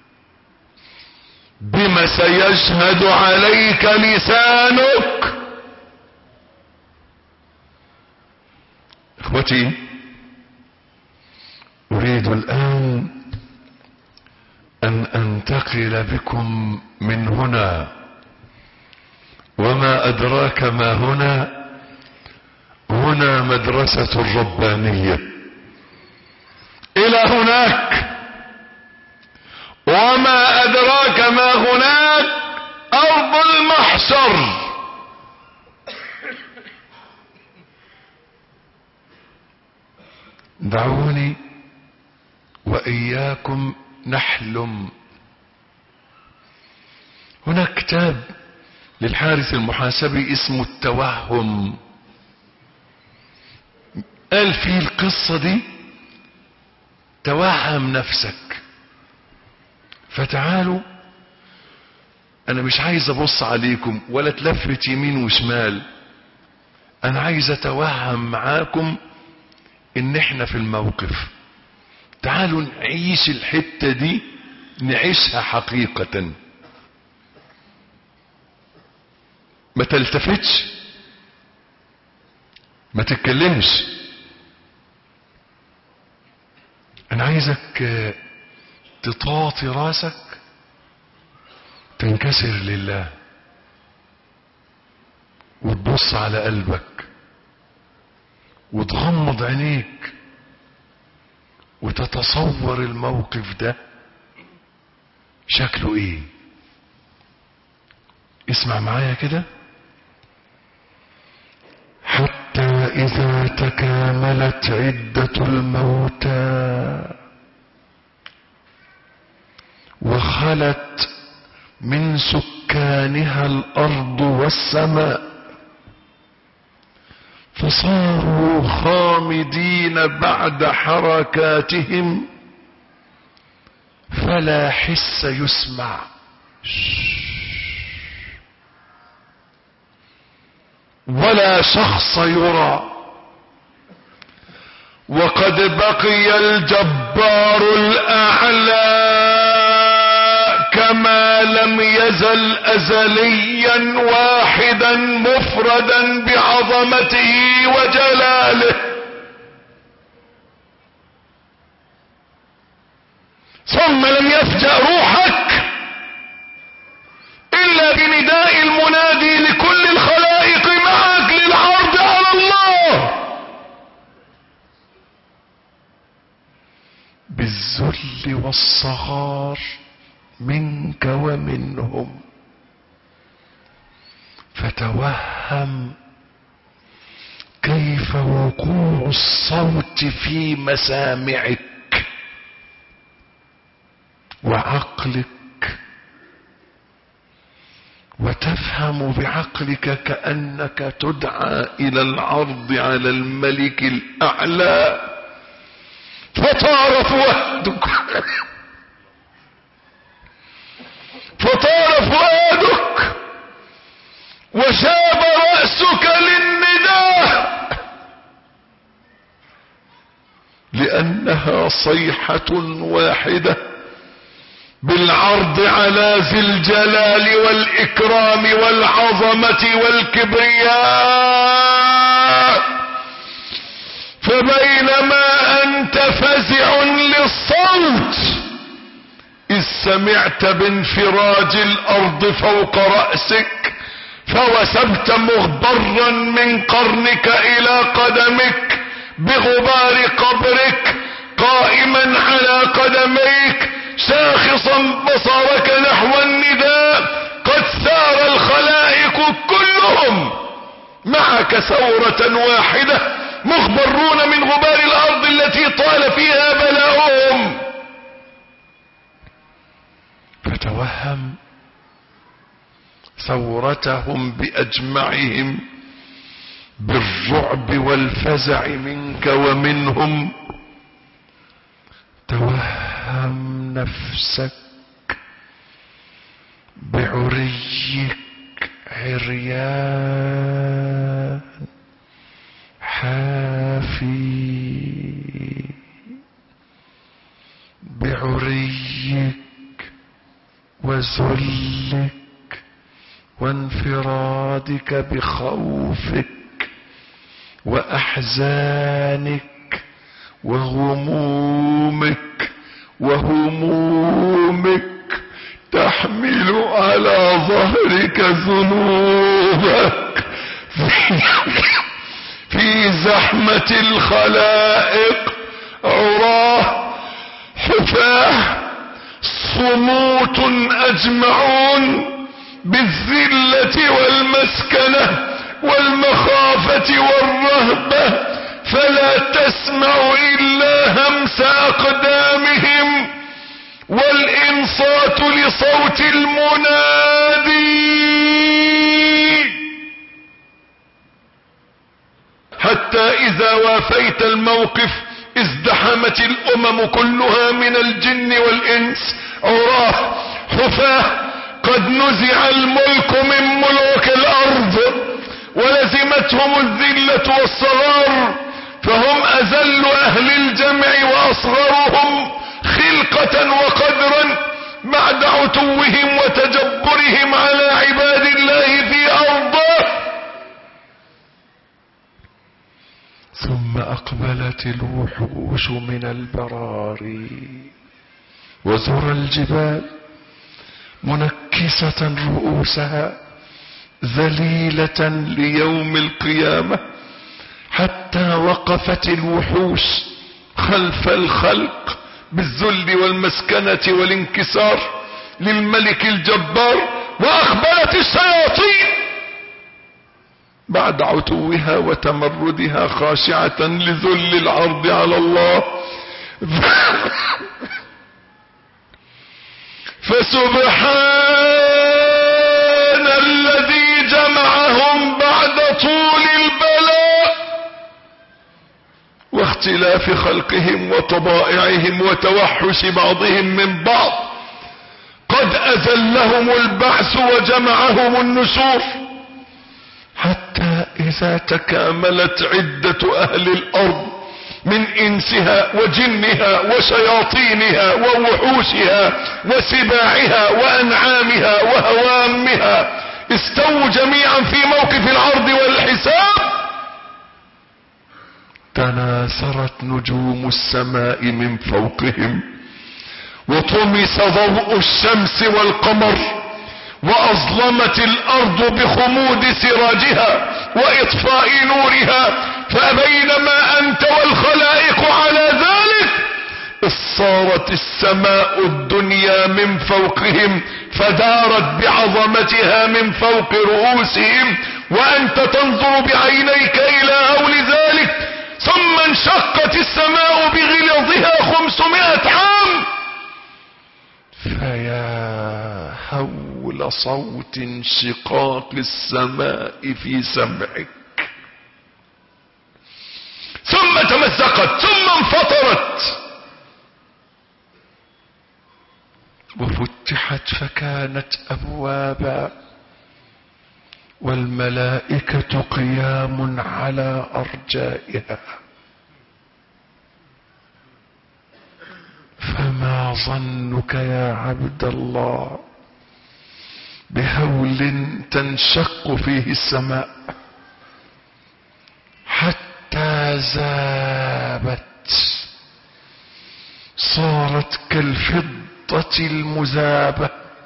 Speaker 2: بما سيشهد عليك لسانك. اخوتي، اريد الان ان انتقل بكم من هنا، وما ادراك ما هنا، هنا مدرسة الربانية، الى هناك، وما ادراك ما هناك، ارض المحشر. دعوني واياكم نحلم. هناك كتاب للحارث المحاسبي اسمه التوهم، قال فيه القصة دي توهم نفسك. فتعالوا، انا مش عايز ابص عليكم ولا تلفت يمين وشمال، انا عايز اتوهم معاكم ان احنا في الموقف. تعالوا نعيش الحتة دي، نعيشها حقيقة. ما تلتفتش، ما تتكلمش. انا عايزك تطاطي راسك، تنكسر لله، وتبص على قلبك، وتغمض عينيك، وتتصور الموقف ده شكله ايه. اسمع معايا كده. حتى اذا تكاملت عدة الموتى وخلت من سكانها الارض والسماء، فصاروا خامدين بعد حركاتهم، فلا حس يسمع ولا شخص يرى، وقد بقي الجبار الأعلى كما لم يزل أزليا واحدا مفردا بعظمته وجلاله. ثم لم يفجأ روحك إلا بنداء المنادي لكل الخلائق معك للعرض على الله، بالذل والصغار منك ومنهم. فتوهم كيف وقوع الصوت في مسامعك وعقلك، وتفهم بعقلك كأنك تدعى إلى العرض على الملك الأعلى. فطار فؤادك وشاب رأسك للنداء، لأنها صيحة واحدة بالعرض على ذي الجلال والإكرام والعظمة والكبرياء. فبينما أنت فزع للصوت إذ سمعت بانفراج الأرض فوق رأسك، فوسبت مغبرا من قرنك إلى قدمك بغبار قبرك، قائما على قدميك شاخصا بصرك نحو النداء. قد سار الخلائق كلهم معك ثورة واحدة مغبرون من غبار الأرض التي طال فيها بلاؤهم. فتوهم ثورتهم بأجمعهم بالرعب والفزع منك ومنهم. توهم نفسك بعريك عريان حافي، بعريك وذلك وانفرادك بخوفك وأحزانك وغمومك وهمومك، تحمل على ظهرك ذنوبك في زحمة الخلائق، عراه حفاه صموت أجمعون بالذلة والمسكنة والمخافة والرهبة، فلا تسمع إلا همس أقدامهم والإنصات لصوت المنادي. حتى إذا وافيت الموقف ازدحمت الأمم كلها من الجن والإنس عراه حفاه، قد نزع الملك من ملوك الأرض ولزمتهم الذلة والصغار، فهم أذل أهل الجمع وأصغرهم خلقة وقدرا بعد عتوهم وتجبرهم على عباد الله في أرضه. ثم أقبلت الوحوش من البراري وذرى الجبال منكسة رؤوسها ذليلة ليوم القيامة، حتى وقفت الوحوش خلف الخلق بالذل والمسكنة والانكسار للملك الجبار، وأقبلت الشياطين بعد عتوها وتمردها خاشعة لذل العرض على الله. فسبحان الذي جمعهم بعد طول البلاء واختلاف خلقهم وطبائعهم وتوحش بعضهم من بعض، قد أذلهم البعث وجمعهم النشور، حتى إذا تكاملت عدة أهل الأرض من إنسها وجنها وشياطينها ووحوشها وسباعها وأنعامها وهوامها استووا جميعا في موقف العرض والحساب، تناثرت نجوم السماء من فوقهم وطمس ضوء الشمس والقمر وأظلمت الأرض بخمود سراجها وإطفاء نورها، فبينما أنت والخلائق على ذلك صارت السماء الدنيا من فوقهم فدارت بعظمتها من فوق رؤوسهم، وأنت تنظر بعينيك إلى هول ذلك، ثم انشقت السماء بغلظها 500 عام، فيا هول صوت انشقاق السماء في سمعك، ثم تمزقت ثم انفطرت وفتحت فكانت أبوابا والملائكة قيام على أرجائها، فما ظنك يا عبد الله بهول تنشق فيه السماء حتى ذابت، صارت كالفضة المذابة،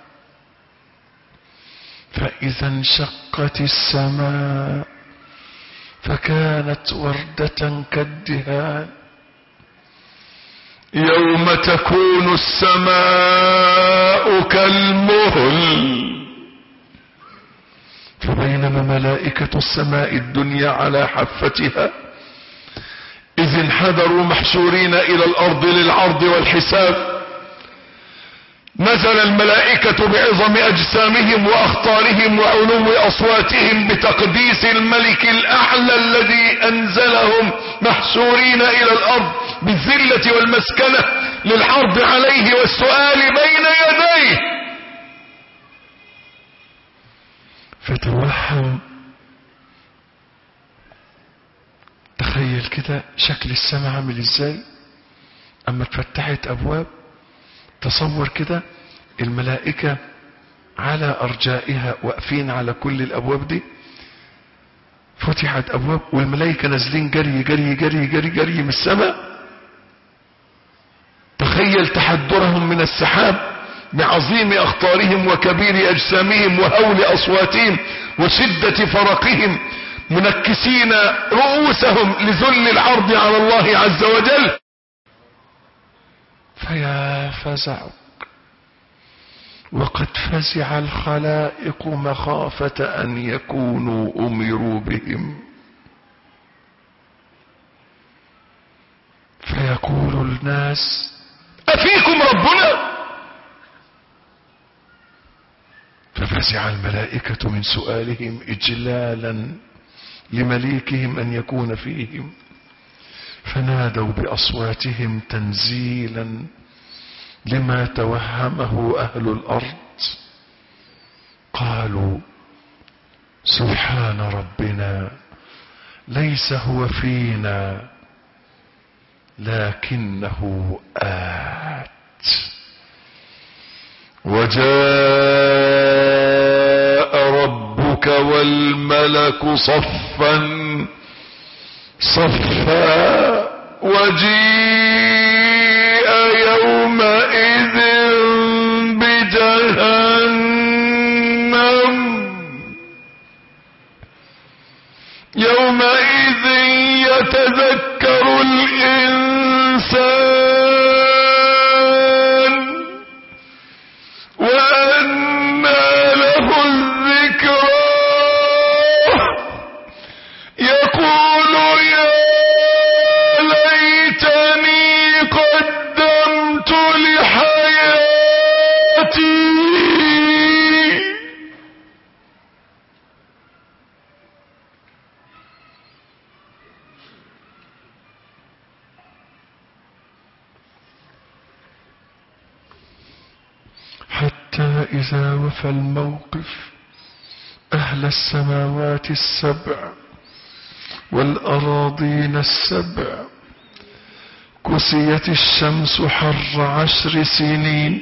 Speaker 2: فإذا انشقت السماء فكانت وردة كالدهان، يوم تكون السماء كالمهل، فبينما ملائكة السماء الدنيا على حفتها إذ انحدروا محشورين إلى الأرض للعرض والحساب، نزل الملائكة بعظم أجسامهم وأخطارهم وعلو أصواتهم بتقديس الملك الأعلى الذي أنزلهم محشورين إلى الأرض بالذلة والمسكنة للعرض عليه والسؤال بين يديه. فتوهم، تخيل كده شكل السماء عامل ازاي اما اتفتحت ابواب. تصور كده الملائكة على ارجائها واقفين على كل الابواب دي، فتحت ابواب والملائكة نازلين جري جري جري جري جري من السماء. تخيل تحدرهم من السحاب بعظيم اخطارهم وكبير اجسامهم وهول اصواتهم وشدة فرقهم، منكسين رؤوسهم لذل العرض على الله عز وجل. فيا فزعك، وقد فزع الخلائق مخافة ان يكونوا امروا بهم. فيقول الناس افيكم ربنا؟ ففزع الملائكة من سؤالهم اجلالا لمليكهم ان يكون فيهم، فنادوا باصواتهم تنزيلا لما توهمه اهل الارض. قالوا سبحان ربنا ليس هو فينا لكنه آت. وجاء ربك والملك صفا صفا وجيء يومئذ بجهنم يومئذ يتذكر الإنسان وأنى له الذكرى يقول يا ليتني قدمت لحياتي. حتى إذا وفى الموقف أهل السماوات السبع والأراضين السبع كسيت الشمس حر 10 سنين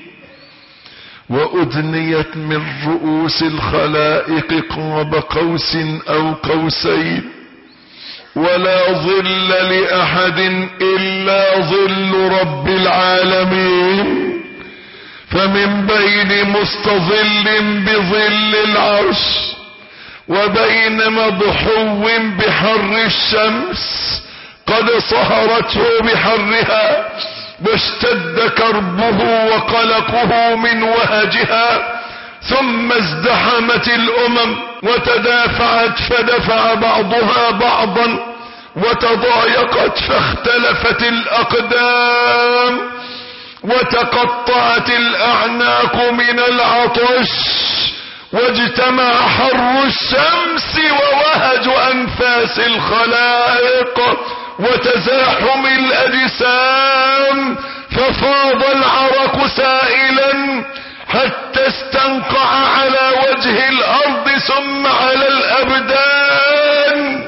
Speaker 2: وأدنيت من رؤوس الخلائق قاب قوس أو قوسين ولا ظل لأحد إلا ظل رب العالمين، فمن بين مستظل بظل العرش وبين مضحو بحر الشمس قد صهرته بحرها واشتد كربه وقلقه من وهجها، ثم ازدحمت الأمم وتدافعت فدفع بعضها بعضا وتضايقت فاختلفت الأقدام وتقطعت الأعناق من العطش واجتمع حر الشمس ووهج أنفاس الخلائق وتزاحم الأجسام، ففاض العرق سائلا حتى استنقع على وجه الأرض ثم على الأبدان،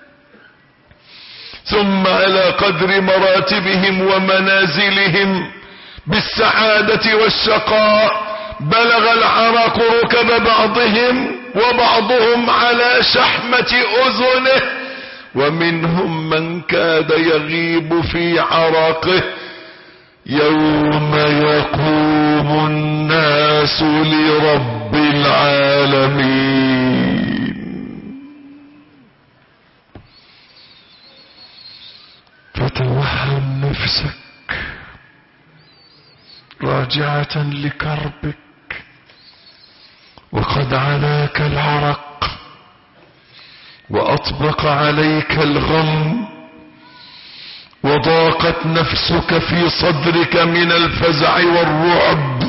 Speaker 2: ثم على قدر مراتبهم ومنازلهم بالسعادة والشقاء بلغ العرق ركب بعضهم وبعضهم على شحمة أذنه، ومنهم من كاد يغيب في عرقه يوم يقوم الناس لرب العالمين. فتوهم نفسك راجعة لكربك وقد علاك العرق وأطبق عليك الغم وضاقت نفسك في صدرك من الفزع والرعب.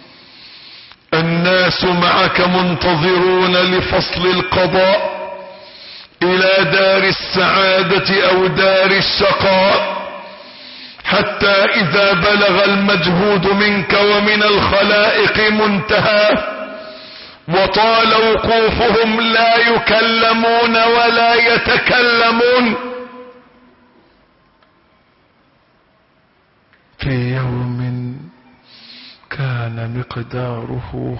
Speaker 2: الناس معك منتظرون لفصل القضاء الى دار السعادة او دار الشقاء، حتى اذا بلغ المجهود منك ومن الخلائق منتهى وطال وقوفهم لا يكلمون ولا يتكلمون، في يوم كان مقداره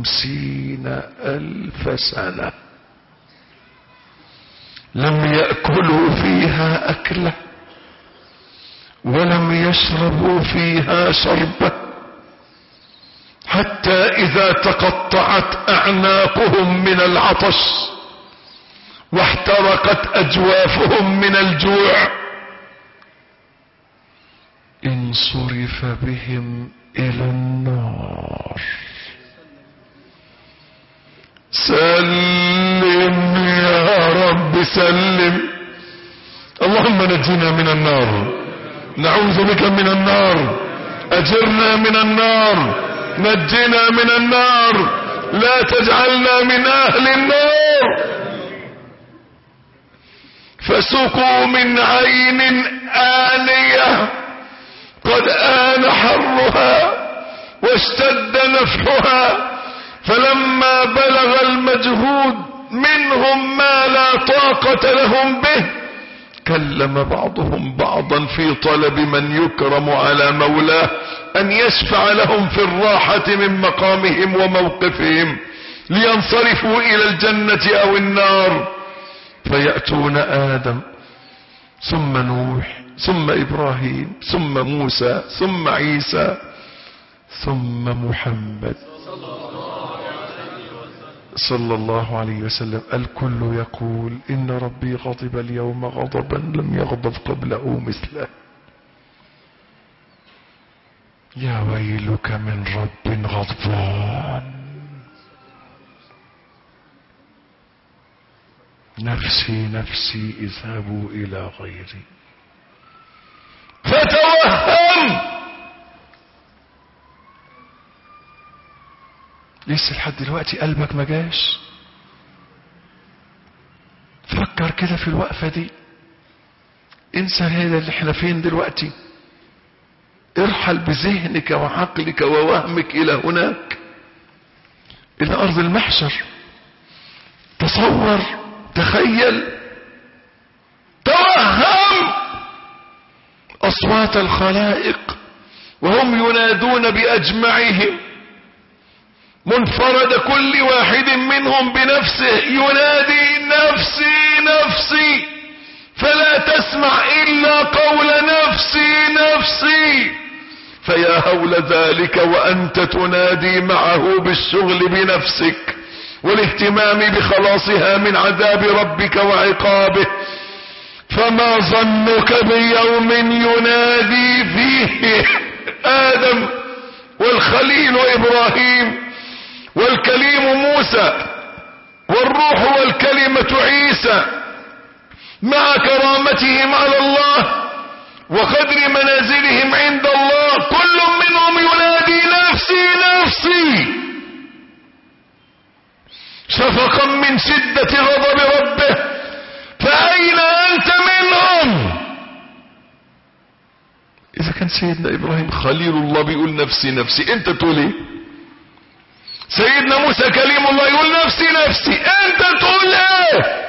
Speaker 2: 50,000 سنة لم يأكلوا فيها أكلة ولم يشربوا فيها شربة، حتى إذا تقطعت أعناقهم من العطش واحترقت أجوافهم من الجوع انصرف بهم إلى النار. سلم يا رب سلم، اللهم نجنا من النار، نعوذ بك من النار، أجرنا من النار، نجنا من النار، لا تجعلنا من أهل النار. فسقوا من عين آنية قد آن حرها واشتد نفحها، فلما بلغ المجهود منهم ما لا طاقة لهم به كلم بعضهم بعضا في طلب من يكرم على مولاه أن يشفع لهم في الراحة من مقامهم وموقفهم لينصرفوا إلى الجنة أو النار، فيأتون آدم ثم نوح ثم إبراهيم ثم موسى ثم عيسى ثم محمد صلى الله عليه وسلم. الكل يقول إن ربي غضب اليوم غضبا لم يغضب قبله مثله. يا ويلك من رب غضبان. نفسي نفسي اذهبوا إلى غيري. فتوهم، لسه لحد دلوقتي قلبك ما جاش؟ فكر كده في الوقفة دي، انسى هذا اللي احنا فين دلوقتي، ارحل بذهنك وعقلك ووهمك الى هناك، الى ارض المحشر. تصور، تخيل، توهم اصوات الخلائق وهم ينادون باجمعهم، منفرد كل واحد منهم بنفسه ينادي نفسي نفسي، فلا تسمع الا قول نفسي نفسي. فيا هول ذلك وانت تنادي معه بالشغل بنفسك والاهتمام بخلاصها من عذاب ربك وعقابه. فما ظنك بيوم ينادي فيه آدم والخليل إبراهيم والكليم موسى والروح والكلمة عيسى مع كرامتهم على الله وقدر منازلهم عند الله، كل منهم ينادي نفسي نفسي شفقا من شدة غضب ربه. فأين أنت منهم؟ إذا كان سيدنا إبراهيم خليل الله بيقول نفسي نفسي، أنت تقول إيه؟ سيدنا موسى كليم الله يقول نفسي نفسي، أنت تقول إيه؟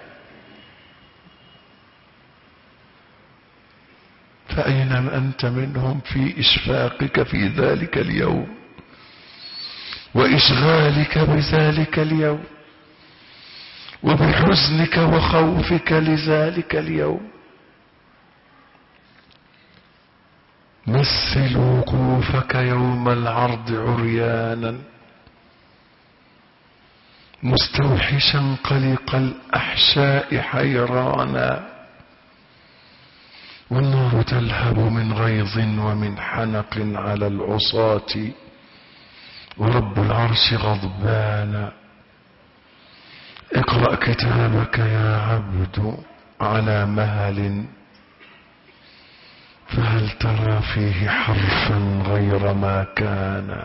Speaker 2: فأين أنت منهم في إشفاقك في ذلك اليوم وإشغالك بذلك اليوم وبحزنك وخوفك لذلك اليوم؟ مثل وقوفك يوم العرض عريانا مستوحشا قلق الأحشاء حيرانا، والنار تلهب من غيظ ومن حنق على العصاة ورب العرش غضبان. اقرأ كتابك يا عبد على مهل فهل ترى فيه حرفا غير ما كان؟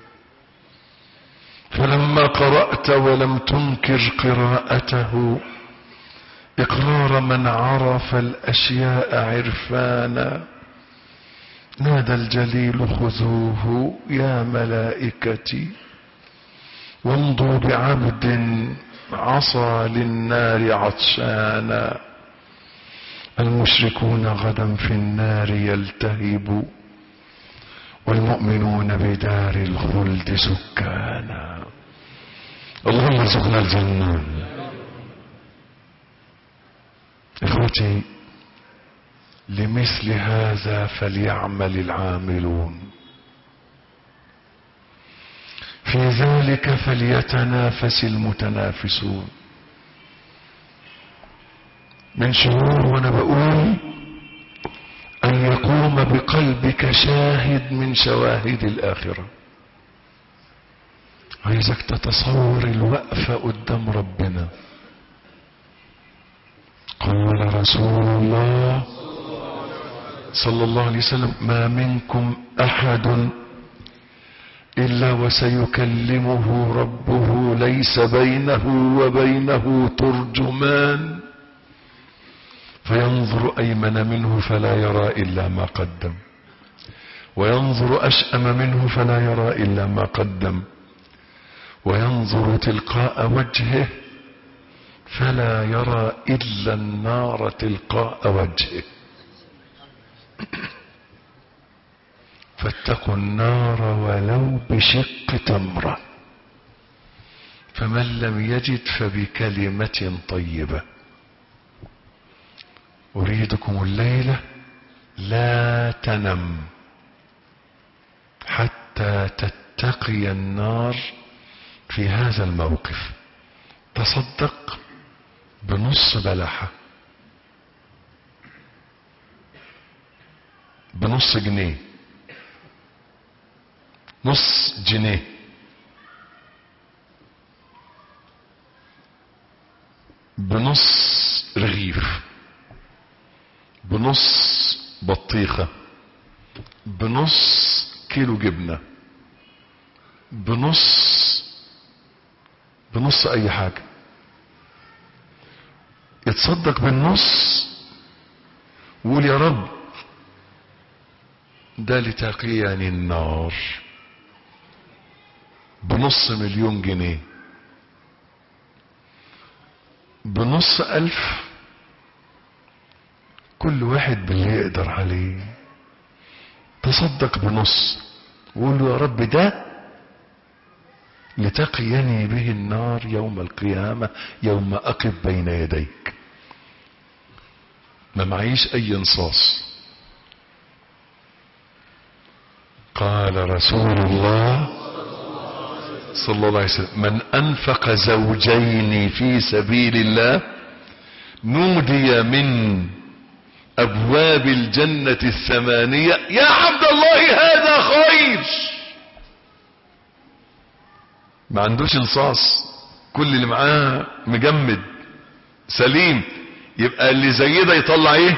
Speaker 2: فلما قرأت ولم تنكر قراءته إقرار من عرف الأشياء عرفانا، نادى الجليل خذوه يا ملائكتي وامضوا بعبد عصى للنار عطشانا. المشركون غدا في النار يلتهب والمؤمنون بدار الخلد سكانا. اللهم ارزقنا الجنة. اخوتي، لمثل هذا فليعمل العاملون، في ذلك فليتنافس المتنافسون. من شهور وانا بقول ان يقوم بقلبك شاهد من شواهد الاخرة. عايزك تتصور الوقفة قدام ربنا. قال رسول الله صلى الله عليه وسلم: ما منكم احد الا وسيكلمه ربه ليس بينه وبينه ترجمان، فينظر ايمن منه فلا يرى الا ما قدم، وينظر اشأم منه فلا يرى الا ما قدم، وينظر تلقاء وجهه فلا يرى الا النار تلقاء وجهه. فاتقوا النار ولو بشق تمرة، فمن لم يجد فبكلمة طيبة. أريدكم الليلة لا تنم حتى تتقي النار في هذا الموقف. تصدق بنص بلحة، بنص جنيه، نص جنيه، بنص رغيف، بنص بطيخة، بنص كيلو جبنة، بنص اي حاجة. يتصدق بالنص وقول يا رب ده لتقيني النار. بنص مليون جنيه، بنص 1000، كل واحد باللي يقدر عليه. تصدق بنص وقول له يا رب ده لتقيني به النار يوم القيامة يوم أقف بين يديك. ما معيش أي انصاص. قال رسول الله صلى الله عليه وسلم: من أنفق زوجين في سبيل الله نودي من أبواب الجنة 8 يا عبد الله هذا خير. ما عندوش انصاص، كل اللي معاه مجمد سليم. يبقى اللي زي ده يطلع ايه؟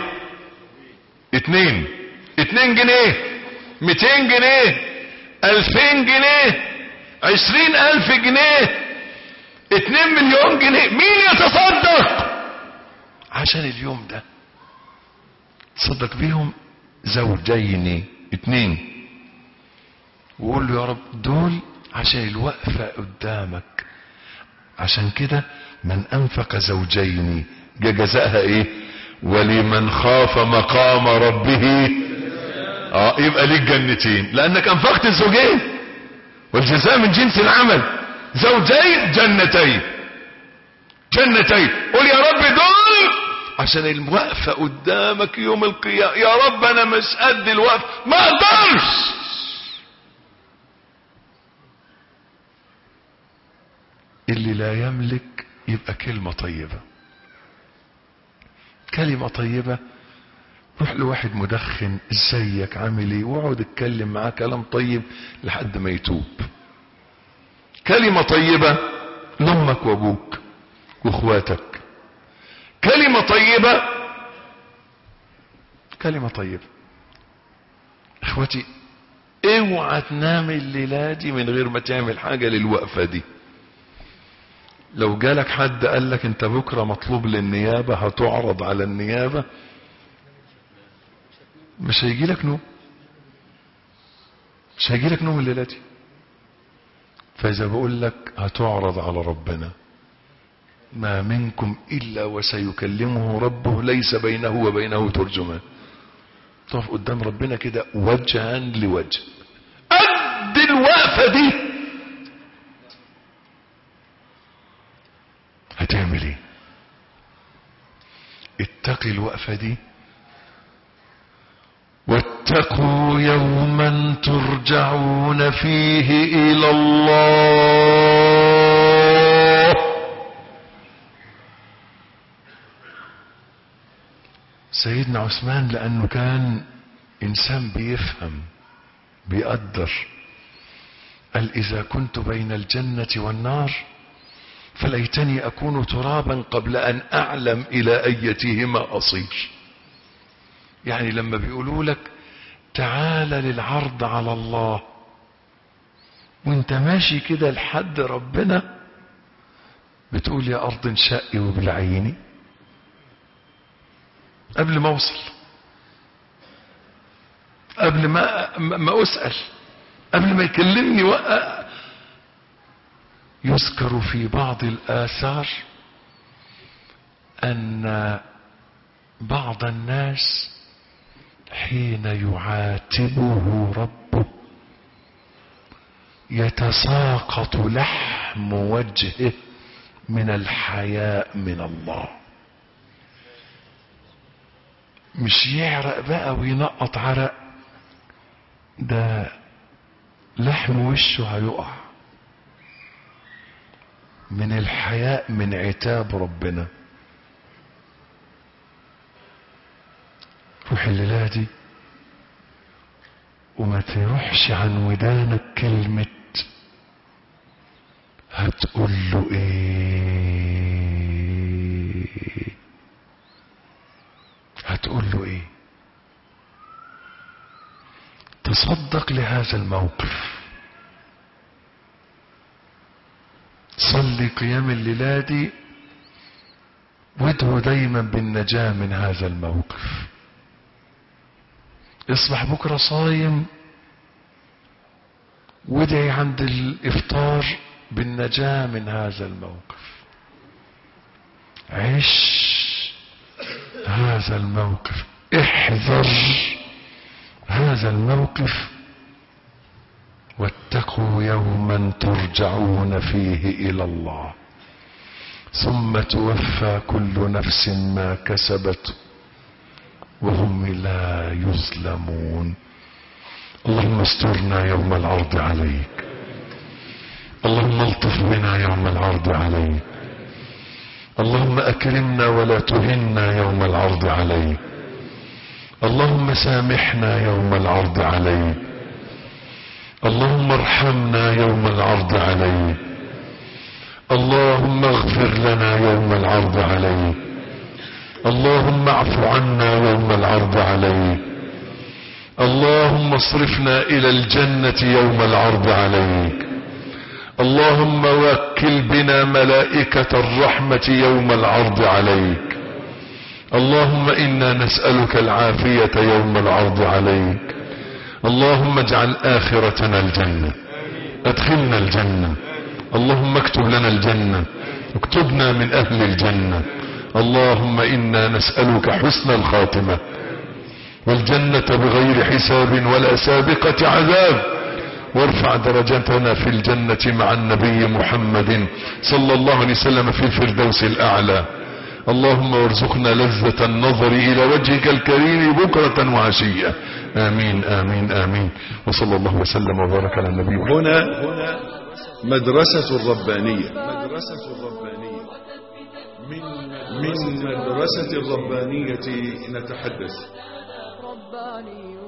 Speaker 2: 2 جنيه، 200 جنيه، 2000 جنيه، 20,000 جنيه، 2 مليون جنيه. مين يتصدق عشان اليوم ده؟ تصدق بيهم زوجين 2، وقول له يا رب دول عشان الوقفة قدامك. عشان كده من أنفق زوجين جزاءها ايه؟ ولمن خاف مقام ربه يبقى ليك جنتين، لأنك أنفقت الزوجين، والجزاء من جنس العمل. زوجين جنتين، قول يا رب دول عشان الوقفة قدامك يوم القيامة. يا رب أنا مش قد الوقفة، ما أقدرش. اللي لا يملك يبقى كلمة طيبة، كلمة طيبة. روح لواحد مدخن، ازيك عامل ايه، واقعد اتكلم معاه كلام طيب لحد ما يتوب. كلمة طيبة لامك وابوك واخواتك. كلمة طيبة، كلمة طيبة. اخوتي اوعى تنام الليلة دي من غير ما تعمل حاجة للوقفة دي. لو جالك حد قال لك انت بكرة مطلوب للنيابة، هتعرض على النيابة، مش هيجي لك نوم، مش هيجي لك نوم الليلة دي. فإذا بقول لك هتعرض على ربنا، ما منكم إلا وسيكلمه ربه ليس بينه وبينه ترجمان. تقف قدام ربنا كده وجها لوجه، قد الوقفة دي هتعمل ايه؟ اتقي الوقفة دي. واتقوا يوما ترجعون فيه إلى الله. سيدنا عثمان لأنه كان إنسان بيفهم بيقدر، قال إذا كنت بين الجنة والنار فليتني أكون ترابا قبل أن أعلم إلى أيتهما أصير. يعني لما بيقولوا لك تعال للعرض على الله وانت ماشي كده لحد ربنا، بتقول يا أرض انشقي وبالعيني قبل ما أوصل، قبل ما أسأل، قبل ما يكلمني. يذكر في بعض الآثار أن بعض الناس حين يعاتبه ربه يتساقط لحم وجهه من الحياء من الله، مش يعرق بقى وينقط عرق، ده لحم وشه هيقع من الحياء من عتاب ربنا. روح الليلة دي وما تروحش عن ودانك كلمة هتقول له ايه، هتقول له ايه. تصدق لهذا الموقف، صلي قيام الليلة دي وادعو دايما بالنجاة من هذا الموقف. اصبح بكرة صايم وادعي عند الافطار بالنجاة من هذا الموقف. عش هذا الموقف، احذر هذا الموقف. واتقوا يوما ترجعون فيه إلى الله ثم توفى كل نفس ما كسبت وهم لا يظلمون. اللهم استرنا يوم العرض عليك، اللهم الطف بنا يوم العرض عليك، اللهم أكرمنا ولا تهنا يوم العرض عليك، اللهم سامحنا يوم العرض عليك، اللهم ارحمنا يوم العرض عليك، اللهم اغفر لنا يوم العرض عليك، اللهم اعف عنا يوم العرض عليك، اللهم اصرفنا الى الجنة يوم العرض عليك، اللهم وكل بنا ملائكة الرحمة يوم العرض عليك، اللهم انا نسألك العافية يوم العرض عليك، اللهم اجعل آخرتنا الجنة، ادخلنا الجنة، اللهم اكتب لنا الجنة، اكتبنا من أهل الجنة، اللهم إنا نسألك حسن الخاتمة والجنة بغير حساب ولا سابقة عذاب، وارفع درجتنا في الجنة مع النبي محمد صلى الله عليه وسلم في الفردوس الأعلى. اللهم وارزقنا لذة النظر إلى وجهك الكريم بكرة وعشية. آمين آمين آمين. وصلى الله وسلم وبارك على النبي محمد.
Speaker 1: هنا مدرسة الربانية، مدرسة الربانية من مدرسة الربانية نتحدث.